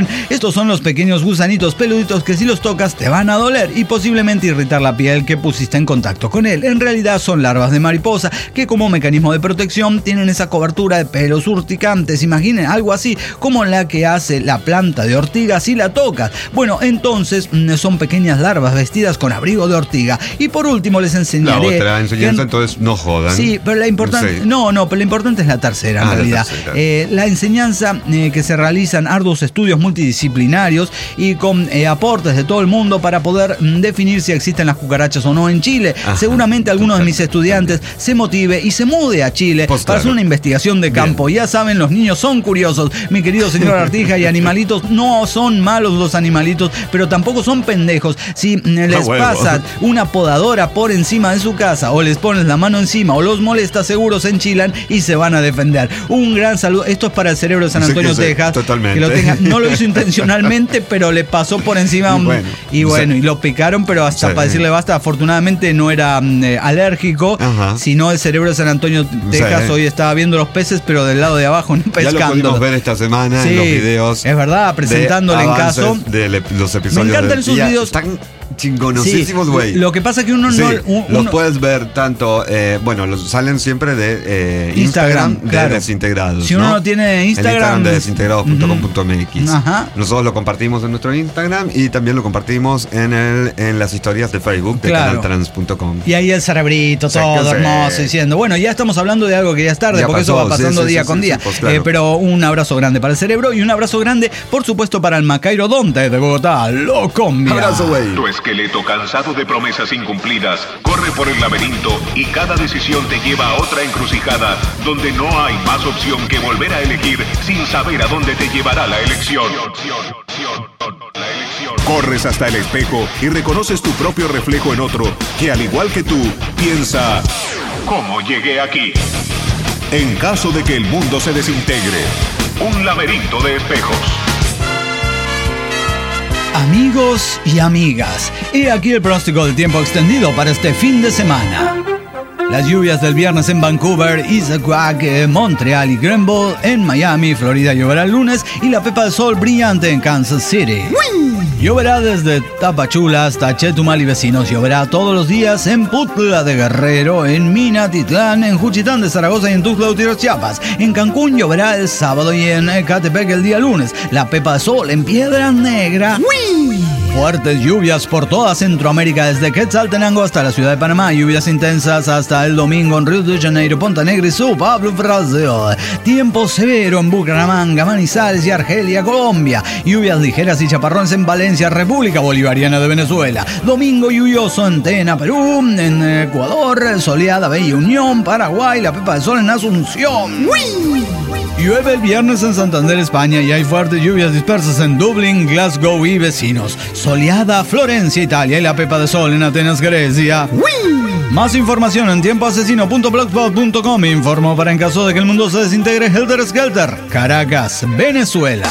bien. Estos son los pequeños gusanitos peluditos que si los tocas te van a doler y posiblemente irritar la piel que pusiste en contacto con él. En realidad son larvas de mariposa que como mecanismo de protección tienen esa cobertura de pelos urticantes. Imaginen algo así como la que hace la planta de ortiga si la tocas. Bueno, entonces son pequeñas larvas vestidas con abrigo de ortiga. Y por último les enseñaré... La otra enseñanza, que... entonces no jodan. Sí, pero la importante... Sí. No, no, pero la importante es la tercera en ah, realidad. La, eh, la enseñanza eh, que se realizan arduos estudios multidisciplinarios y con eh, aportes de todo el mundo para poder mm, definir si existen las cucarachas o no en Chile. Ajá, seguramente alguno de mis estudiantes se motive y se mude a Chile pues para claro. hacer una investigación de campo. Bien. Ya saben, los niños son curiosos, mi querido señor Artija, y animalitos no son malos los animalitos, pero tampoco son pendejos. Si les pasas una podadora por encima de su casa o les pones la mano encima o los molestas, seguro se enchilan y se van a defender. Un gran saludo. Esto es para el cerebro de San Antonio, sí, Texas. Totalmente. Que lo tenga. No lo hizo intencionalmente, pero le pasó por encima. Un, bueno, y bueno, sí. y lo picaron, pero hasta sí. para decirle basta, afortunadamente no era eh, alérgico, Ajá. sino el cerebro de San Antonio, Texas. Sí. Hoy estaba viendo los peces, pero del lado de abajo, no pescando. Ya lo pudimos ver esta semana sí, en los videos. Es verdad, presentándole en caso. De le, los episodios. Me encantan sus videos. Están chingonosísimos, güey. Sí, lo que pasa es que uno sí, no... Un, los uno, puedes ver tanto... Eh, bueno, los salen siempre de eh, Instagram, Instagram claro. de Desintegrados. Si uno ¿no? no tiene Instagram... El Instagram de desintegrados punto com punto m x. Uh-huh. Ajá. Nosotros lo compartimos en nuestro Instagram y también lo compartimos en el en las historias de Facebook de claro. canal trans punto com. Y ahí el cerebrito, todo o sea, hermoso, diciendo... Bueno, ya estamos hablando de algo que ya es tarde, ya porque pasó, eso va pasando sí, sí, día sí, con sí, día. Sí, pues, claro. eh, pero un abrazo grande para el cerebro y un abrazo grande, por supuesto, para el Macairo Donte de Bogotá, Locombia. Abrazo, güey. Tu esqueleto cansado de promesas incumplidas corre por el laberinto y cada decisión te lleva a otra encrucijada donde no hay más opción que volver a elegir sin saber a dónde te llevará la elección. Corres hasta el espejo y reconoces tu propio reflejo en otro que, al igual que tú, piensa: ¿cómo llegué aquí? En caso de que el mundo se desintegre, un laberinto de espejos. Amigos y amigas, he aquí el pronóstico del tiempo extendido para este fin de semana. Las lluvias del viernes en Vancouver, Issaquah, Montreal y Grenville. En Miami, Florida, lloverá el lunes y la pepa de sol brillante en Kansas City. ¡Wii! Lloverá desde Tapachula hasta Chetumal y vecinos. Lloverá todos los días en Putla de Guerrero, en Minatitlán, en Juchitán de Zaragoza y en Tuxtla Gutiérrez, Chiapas. En Cancún lloverá el sábado y en Ecatepec el día lunes. La pepa de sol en Piedra Negra. ¡Wii! Fuertes lluvias por toda Centroamérica, desde Quetzaltenango hasta la ciudad de Panamá. Lluvias intensas hasta el domingo en Río de Janeiro, Ponta Negra y São Paulo, Brasil. Tiempo severo en Bucaramanga, Manizales y Argelia, Colombia. Lluvias ligeras y chaparrones en Valencia, República Bolivariana de Venezuela. Domingo lluvioso en Tena, Perú. En Ecuador, soleada Bella Unión, Paraguay. La pepa de sol en Asunción. ¡Uy! Llueve el viernes en Santander, España, y hay fuertes lluvias dispersas en Dublín, Glasgow y vecinos. Soleada Florencia, Italia, y la pepa de sol en Atenas, Grecia. ¡Wii! Más información en tiempo asesino punto blogspot punto com. Informo para en caso de que el mundo se desintegre. Helter Skelter, Caracas, Venezuela.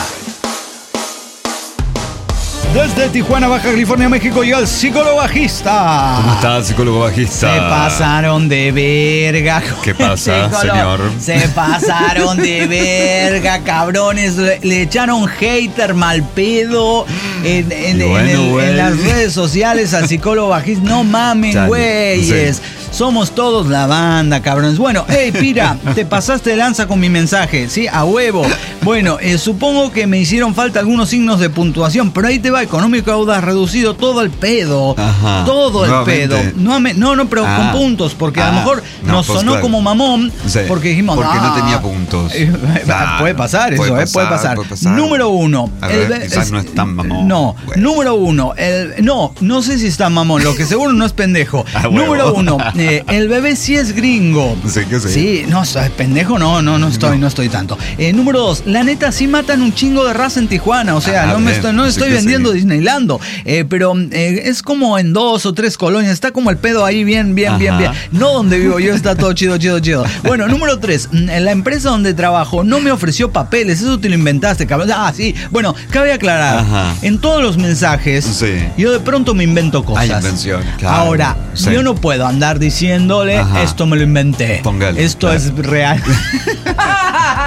Desde Tijuana, Baja California, México, llega el psicólogo bajista. ¿Cómo estás, psicólogo bajista? Se pasaron de verga. ¿Qué pasa, señor? Se pasaron de verga, cabrones. Le, le echaron hater mal pedo en, en, bueno, en, el, en las redes sociales al psicólogo bajista. No mamen, güeyes. Sí. Somos todos la banda, cabrones. Bueno, hey, Pira, te pasaste de lanza con mi mensaje, ¿sí? A huevo. Bueno, eh, supongo que me hicieron falta algunos signos de puntuación, pero ahí te va: económico audaz, reducido, todo el pedo. Ajá. Todo el Nuevamente. pedo. No, no, no, pero ah. con puntos, porque ah. a lo mejor no, nos pues sonó claro. como mamón, sí. porque dijimos... Porque ah, no tenía puntos. Nah, puede pasar eso, puede, eh, pasar, puede, pasar. puede pasar. Número uno. A ver, el, quizás es, no es tan mamón. No, bueno. número uno. El, no, no sé si está mamón, lo que seguro no es pendejo. Ah, número uno. Eh, el bebé sí es gringo. Sí, que sí. Sí, no, pendejo no, no, no estoy, no, no estoy tanto. Eh, número dos. La neta sí matan un chingo de raza en Tijuana. O sea, ah, no me estoy, no estoy vendiendo sí. Disneylando. Eh, pero eh, es como en dos o tres colonias. Está como el pedo ahí bien, bien, Ajá. bien, bien. No donde vivo yo, está todo chido, chido, chido. Bueno, número tres. La empresa donde trabajo no me ofreció papeles. Eso te lo inventaste, cabrón. Ah, sí. Bueno, cabe aclarar. Ajá. En todos los mensajes, sí. yo de pronto me invento cosas. Hay invención, claro. Ahora, sí. yo no puedo andar diciéndole, Ajá. esto me lo inventé. Póngale. Esto claro. es real.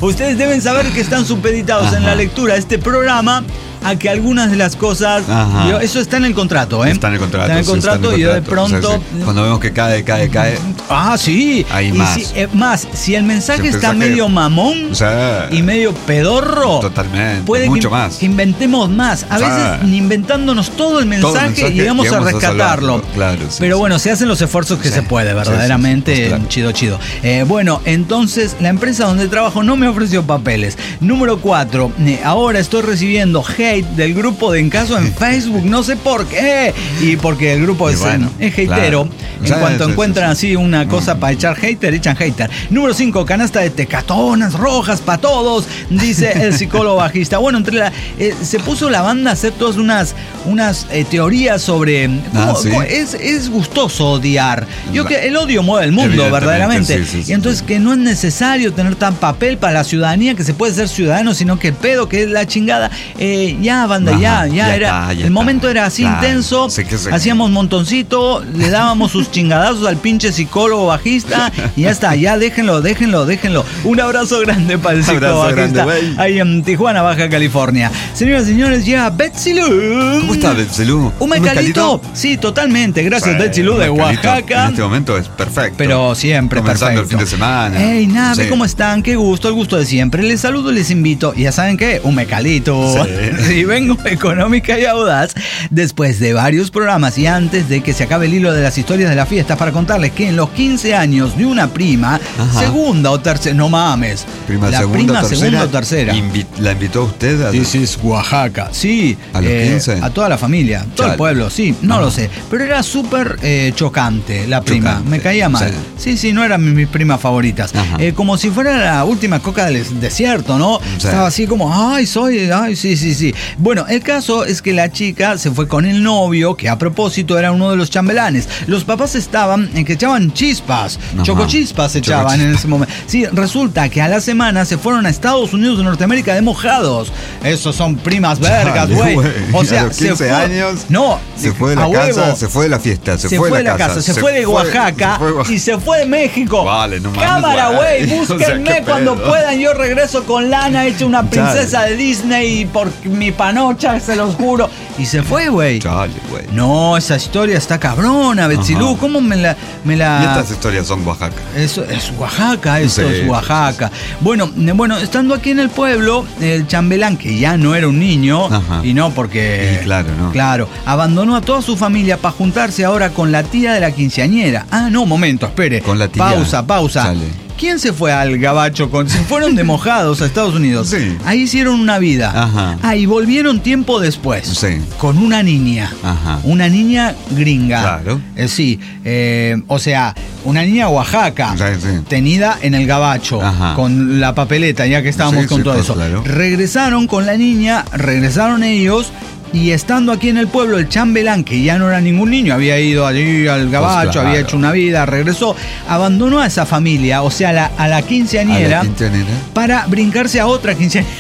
Ustedes deben saber que están supeditados Ajá. en la lectura de este programa a que algunas de las cosas... Yo, eso está en el contrato, ¿eh? Está en el contrato. Está en el contrato, sí, y yo de pronto... O sea, sí. Cuando vemos que cae, cae, cae... Ah, sí. Hay y más. Si, eh, más, si el mensaje si está mensaje, medio mamón o sea, y medio pedorro... Totalmente, puede mucho que, más. que inventemos más. A o sea, veces ni inventándonos todo el mensaje, todo el mensaje llegamos, llegamos a rescatarlo. A claro, sí, Pero sí. bueno, se hacen los esfuerzos que sí, se puede, verdaderamente. Sí, sí, sí, claro. Chido, chido. Eh, bueno, entonces, la empresa donde trabajo no me ofreció papeles. Número cuatro. Eh, ahora estoy recibiendo hate del grupo de En Caso en Facebook, no sé por qué. Y porque el grupo es, bueno, es hatero. Claro. En o sea, cuanto sí, encuentran sí, sí. así una cosa mm. para echar hater, echan hater. Número cinco, canasta de tecatonas rojas para todos, dice el psicólogo bajista. Bueno, entre la, eh, se puso la banda a hacer todas unas, unas eh, teorías sobre... ¿cómo, ah, ¿sí? cómo, es, es gustoso odiar. Yo que el odio mueve el mundo, verdaderamente. Sí, sí, sí, y entonces sí. que no es necesario tener tan papel para la ciudadanía, que se puede ser ciudadano, sino que pedo, que es la chingada. Eh, ya, banda, Ajá. ya. Ya, ya era, está, ya el está. momento era así claro. intenso, sí que hacíamos montoncito, le dábamos sus chingadazos al pinche psicólogo bajista y ya está, ya déjenlo, déjenlo, déjenlo. Un abrazo grande para el psicólogo bajista grande, ahí en Tijuana, Baja California. Señoras y señores, llega Betsy Lu. ¿Cómo está Betsy Lu? ¿Un mezcalito? Sí, totalmente, gracias sí, Betsy Lu de Oaxaca. En este momento es perfecto. Pero siempre Comenzando perfecto. el fin de semana. Hey, nave, sí. ¿cómo están? Qué gusto, el gusto de siempre. Les saludo y les invito. ¿Ya saben qué? Un mezcalito. Sí. Y vengo económica y audaz después de varios programas y antes de que se acabe el hilo de las historias de la fiesta para contarles que en los quince años de una prima, Ajá. segunda o tercera, no mames, prima, la segunda, prima tercera, segunda o tercera. Invi- ¿La invitó usted? A... This is Oaxaca, sí. ¿A los eh, quince? A toda la familia, todo Chale. el pueblo, sí, no Ajá. lo sé. Pero era súper eh, chocante la prima, chocante. me caía mal. Sí, sí, sí no eran mis, mis primas favoritas. Eh, como si fuera la última coca del desierto, ¿no? Sí. Estaba así como, ay, soy, ay, sí, sí, sí. Bueno, el caso es que la chica se fue con el novio, que a propósito era uno de los chambelanes. Los papás estaban en que echaban chispas, Ajá. chocochispas echaban Chocochispa. en ese momento. Sí, resulta que a la semana se fueron a Estados Unidos de Norteamérica de mojados. Esos son primas vergas, güey. O sea, a los quince se fue, años. No, se fue de la casa, huevo. se fue de la fiesta, se, se fue, fue de la casa, casa, se, se fue de Oaxaca se fue, se fue, y se fue de México. Vale, no mames. Cámara, güey, búsquenme o sea, cuando pedo. puedan. Yo regreso con lana, hecho una princesa Chale. de Disney y por mi panocha, se los juro. Y se fue, güey. Chale, güey. No, esa historia está cabrona, Betsy Lu. ¿Cómo me la, me la...? Y estas historias son Oaxaca. Eso es Oaxaca, esto sí, es Oaxaca. Sí, sí. Bueno, bueno, estando aquí en el pueblo, el chambelán, que ya no era un niño, Ajá. y no porque... Y claro, ¿no? Claro, abandonó a toda su familia para juntarse ahora con la tía de la quinceañera. Ah, no, momento, espere. Con la tía. Pausa, pausa. Chale. ¿Quién se fue al gabacho? Con, se fueron de mojados a Estados Unidos. Sí. Ahí hicieron una vida. Ajá. Ah, y volvieron tiempo después. Sí. Con una niña. Ajá. Una niña gringa. Claro. Eh, sí. Eh, o sea, una niña Oaxaca. Sí, sí. Tenida en el gabacho. Ajá. Con la papeleta, ya que estábamos sí, con sí, todo pues, eso. Claro. Regresaron con la niña, regresaron ellos. Y estando aquí en el pueblo, el chambelán, que ya no era ningún niño, había ido allí al gabacho, pues claro. había hecho una vida, regresó, abandonó a esa familia, o sea, la, a la quinceañera, ¿A la quinceañera? para brincarse a otra quinceañera.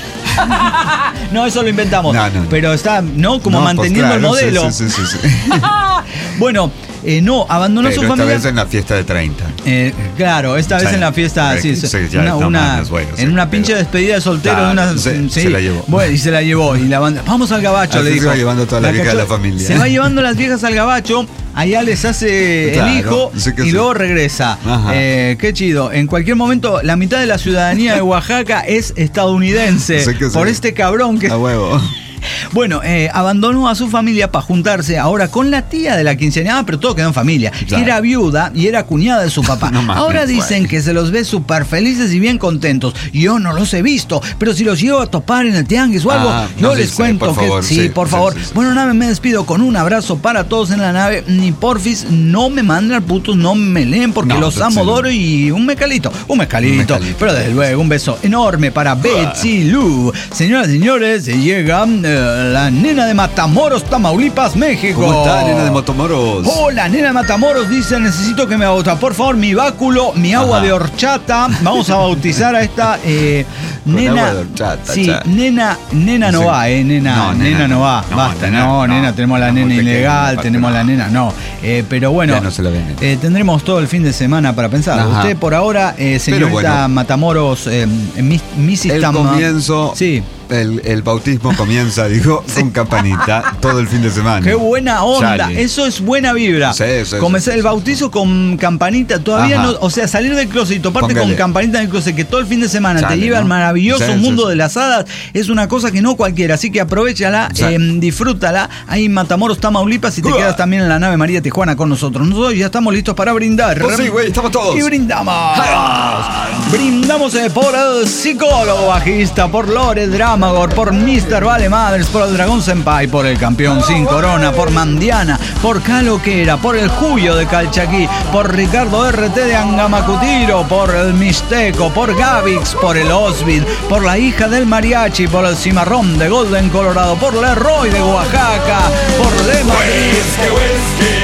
No, eso lo inventamos. No, no, no. Pero está, ¿no? Como no, manteniendo pues claro, el modelo. Sí, sí, sí, sí, sí. Bueno, eh, no, abandonó Pero su familia. Esta vez en la fiesta de treinta. Eh, claro, esta vez sí. en la fiesta, sí, sí, sí una, no una, mames, bueno, en sí, una pinche pero... despedida de soltero. Claro, una, se, sí, se la llevó. Bueno, y se la llevó. Y la banda, vamos al gabacho, Así le dijo. Se va llevando toda la, la vieja de la familia. Se va llevando las viejas al gabacho. Allá les hace claro, el hijo sí y sí. luego regresa. Eh, qué chido. En cualquier momento, la mitad de la ciudadanía de Oaxaca es estadounidense. Sí por sí. este cabrón que... A huevo. Bueno, eh, abandonó a su familia para juntarse ahora con la tía de la quinceañera, pero todo quedó en familia. Claro. Era viuda y era cuñada de su papá. No mames, ahora dicen güey. que se los ve súper felices y bien contentos. Yo no los he visto, pero si los llevo a topar en el tianguis o algo, ah, yo no, les sí, cuento sí, que favor, sí, sí, por favor. Sí, sí, sí. Bueno, nave, me despido con un abrazo para todos en la nave. Ni porfis, no me manden al puto, no me leen porque no, los amo, adoro y un mezcalito, un mezcalito. Un mezcalito. Pero desde luego, un beso enorme para Betsy Lu. Señoras y señores, se llega... eh, la nena de Matamoros, Tamaulipas, México. ¿Cómo está, nena de Matamoros? Hola, nena de Matamoros, dice, necesito que me bauta, por favor, mi báculo, mi agua Ajá. de horchata. Vamos a bautizar a esta eh, Con nena. agua de horchata, sí, cha. nena, nena no Sí. va, eh, nena, No, nena, nena no no. va. No, Basta, nena, no, no. nena, tenemos la Es nena muy pequeña, ilegal, aparte tenemos no. la nena, no. Eh, pero bueno, Ya no se la ven. eh, tendremos todo el fin de semana para pensar. Ajá. Usted por ahora, eh, señorita bueno. Matamoros, eh, Miss Missis El Tama- comienzo, Sí. el, el bautismo comienza, digo, con campanita todo el fin de semana. Qué buena onda, Chale. eso es buena vibra. Sí, sí, Comenzar sí, el sí. bautizo con campanita, todavía Ajá. no, o sea, salir del closet y toparte Póngale. con campanita en el closet que todo el fin de semana Chale, te lleva al ¿no? maravilloso Sí, sí, mundo sí. de las hadas, es una cosa que no cualquiera, así que aprovechala, Sí. eh, disfrútala, ahí en Matamoros, Tamaulipas, y te Uah. quedas también en la nave María Tijuana con nosotros. Nosotros ya estamos listos para brindar. Pues sí, güey, estamos todos. Y brindamos. Brindamos eh, por el psicólogo bajista, por Lore Dramagor, por mister Vale Madres, por el Dragón Senpai, por el campeón sin corona, por Mandiana, por Caloquera, por el Julio de Calchaquí, por Ricardo R T de Angamacutiro, por el Mixteco, por Gavix, por el Osvid, por la hija del mariachi, por el Cimarrón de Golden Colorado, por Leroy de Oaxaca, por Le Madrid.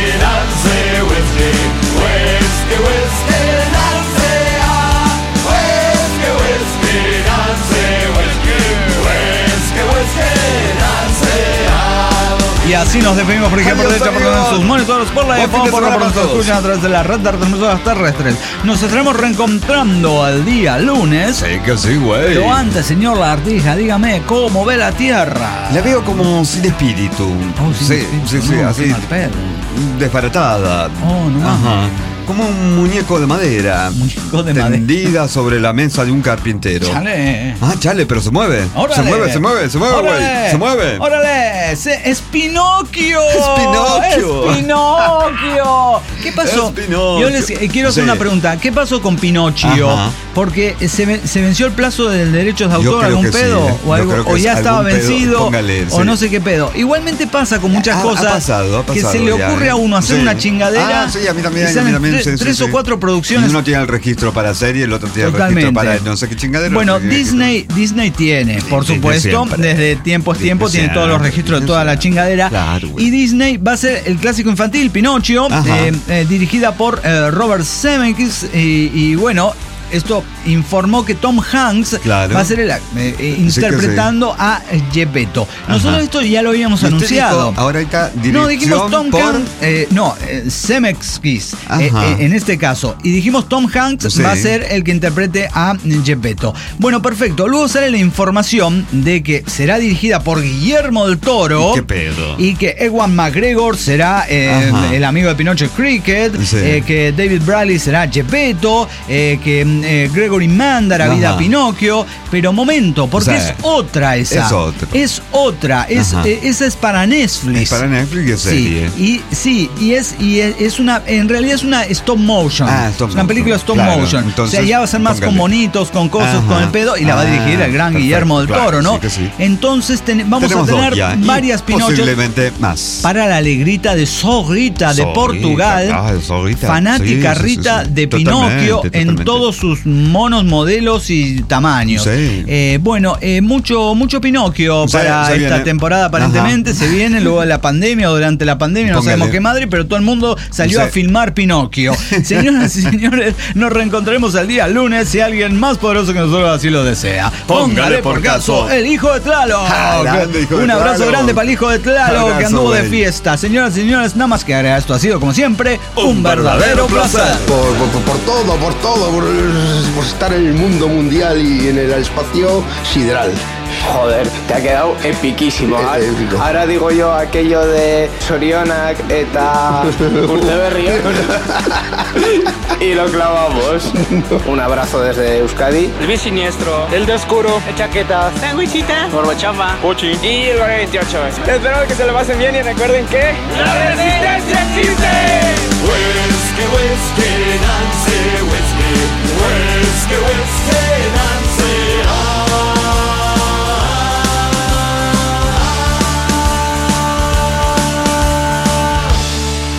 Y así nos despedimos por ejemplo de Adiós, esta por amigos. sus monitores, por la Buen F fin de por la semana por nos para todos. escuchan a través de la red de emisoras terrestres. Nos estaremos reencontrando al día lunes. Sí, que sí, güey. Pero antes, señor Lartija, dígame cómo ve la Tierra. La veo como sin espíritu. Oh, sin sí, espíritu, sí, sí, no, así. qué mal pedo. Desbaratada. Oh, no mames. Ajá. Como un muñeco de madera. Muñeco de madera. Tendida sobre la mesa de un carpintero. Chale. Ah, chale, pero se mueve. Órale. Se mueve, se mueve, se mueve, güey. Órale. Se mueve. ¡Órale! Se- ¡Es Pinocchio! ¡Es Pinocchio! ¡Es Pinocchio! ¿Qué pasó? Es Pinocchio. Yo les eh, quiero hacer Sí. una pregunta. ¿Qué pasó con Pinocchio? Ajá. Porque se, ve- se venció el plazo del derechos de Yo autor, creo algún que sí, pedo, ¿eh? o Yo algo, creo que o es ya estaba algún pedo, vencido, póngale, o sí. no sé qué pedo. Igualmente pasa con muchas Ha- ha cosas pasado, ha que se pasado le ya, ocurre ¿eh? a uno hacer Sí. una chingadera. Ah, sí, a mí también, y a mí salen también, tre- sí, sí, tres sí. o cuatro producciones. Y uno tiene el registro para serie, el otro tiene el registro Totalmente. para no sé qué chingadera. Bueno, no sé qué- Disney, Disney tiene, por Desde supuesto, siempre. desde tiempos Desde tiempo, tiene todos los siempre, registros de desde toda la siempre. chingadera. Claro, güey. Y Disney va a ser el clásico infantil, Pinocho, Ajá. eh, eh, dirigida por eh, Robert Zemeckis. Y, y bueno, esto informó que Tom Hanks Claro. va a ser el, eh, eh, interpretando a Gepetto. Nosotros Ajá. esto ya lo habíamos Y usted anunciado. dijo, ahora está dirección No, dijimos Tom por... Hanks. eh, no, eh, Zemeckis, Ajá. eh, eh, en este caso. Y dijimos Tom Hanks Sí. va a ser el que interprete a Gepetto. Bueno, perfecto. Luego sale la información de que será dirigida por Guillermo del Toro. ¿Y qué pedo? Y que Ewan McGregor será eh, Ajá. el amigo de Pinocho Cricket. Sí. eh, que David Bradley será Gepetto. eh, que eh, Gregory Mann dará vida Ajá. a Pinocchio. Pero momento, porque Sí. es otra esa. Es otra. Es otra. Es, Ajá. eh, esa es para Netflix. Es para Netflix y es Sí, serie. y sí, y es y es, es una en realidad es una stop motion. Ah, stop es una motion, película stop claro. motion. Entonces, o sea, ya va a ser más póngale. con monitos, con cosas, Ajá. con el pedo y la va a dirigir Ah, el gran perfecto, Guillermo del claro, Toro, ¿no? sí que sí. Entonces ten- vamos Tenemos a tener dos ya, y varias Pinochos posiblemente más. para la alegrita de Zorrita de Zorrita, Portugal. ah, de Zorrita. Fanática Sí, sí, sí, Rita sí. de Totalmente, Pinocchio en totalmente. todos sus monos, modelos y tamaños. Sí. Eh, bueno, eh, mucho, mucho Pinocchio Se- para se esta viene. temporada aparentemente. Se viene luego de la pandemia o durante la pandemia, no Póngale. sabemos qué madre, pero todo el mundo salió Sí. a filmar Pinocchio. Señoras y señores, nos reencontraremos el día lunes si alguien más poderoso que nosotros así lo desea. Póngale por caso el hijo de Tlaloc. Ah, grande hijo de Un abrazo Tlaloc. grande para el hijo de Tlaloc que Abrazo, anduvo de güey. fiesta. Señoras y señores, nada más que agregar, esto ha sido como siempre un verdadero placer. Por, por- por todo, por todo, por, por estar en el mundo mundial y en el espacio sideral. Joder, te ha quedado epiquísimo. Eh, Ahora- épico. Ahora digo yo aquello de Sorionak eta Urteberri y lo clavamos. Un abrazo desde Euskadi. El bien siniestro, el de oscuro, el chaqueta, sandwichita, gorbachafa, pochi y el Guardia veintiocho. Espero que se lo pasen bien y recuerden que ¡la resistencia existe! Whisky, whisky, Nancy, whisky, whisky, whisky, Nancy,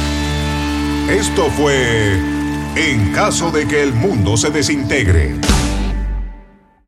Esto fue En caso de que el mundo se desintegre.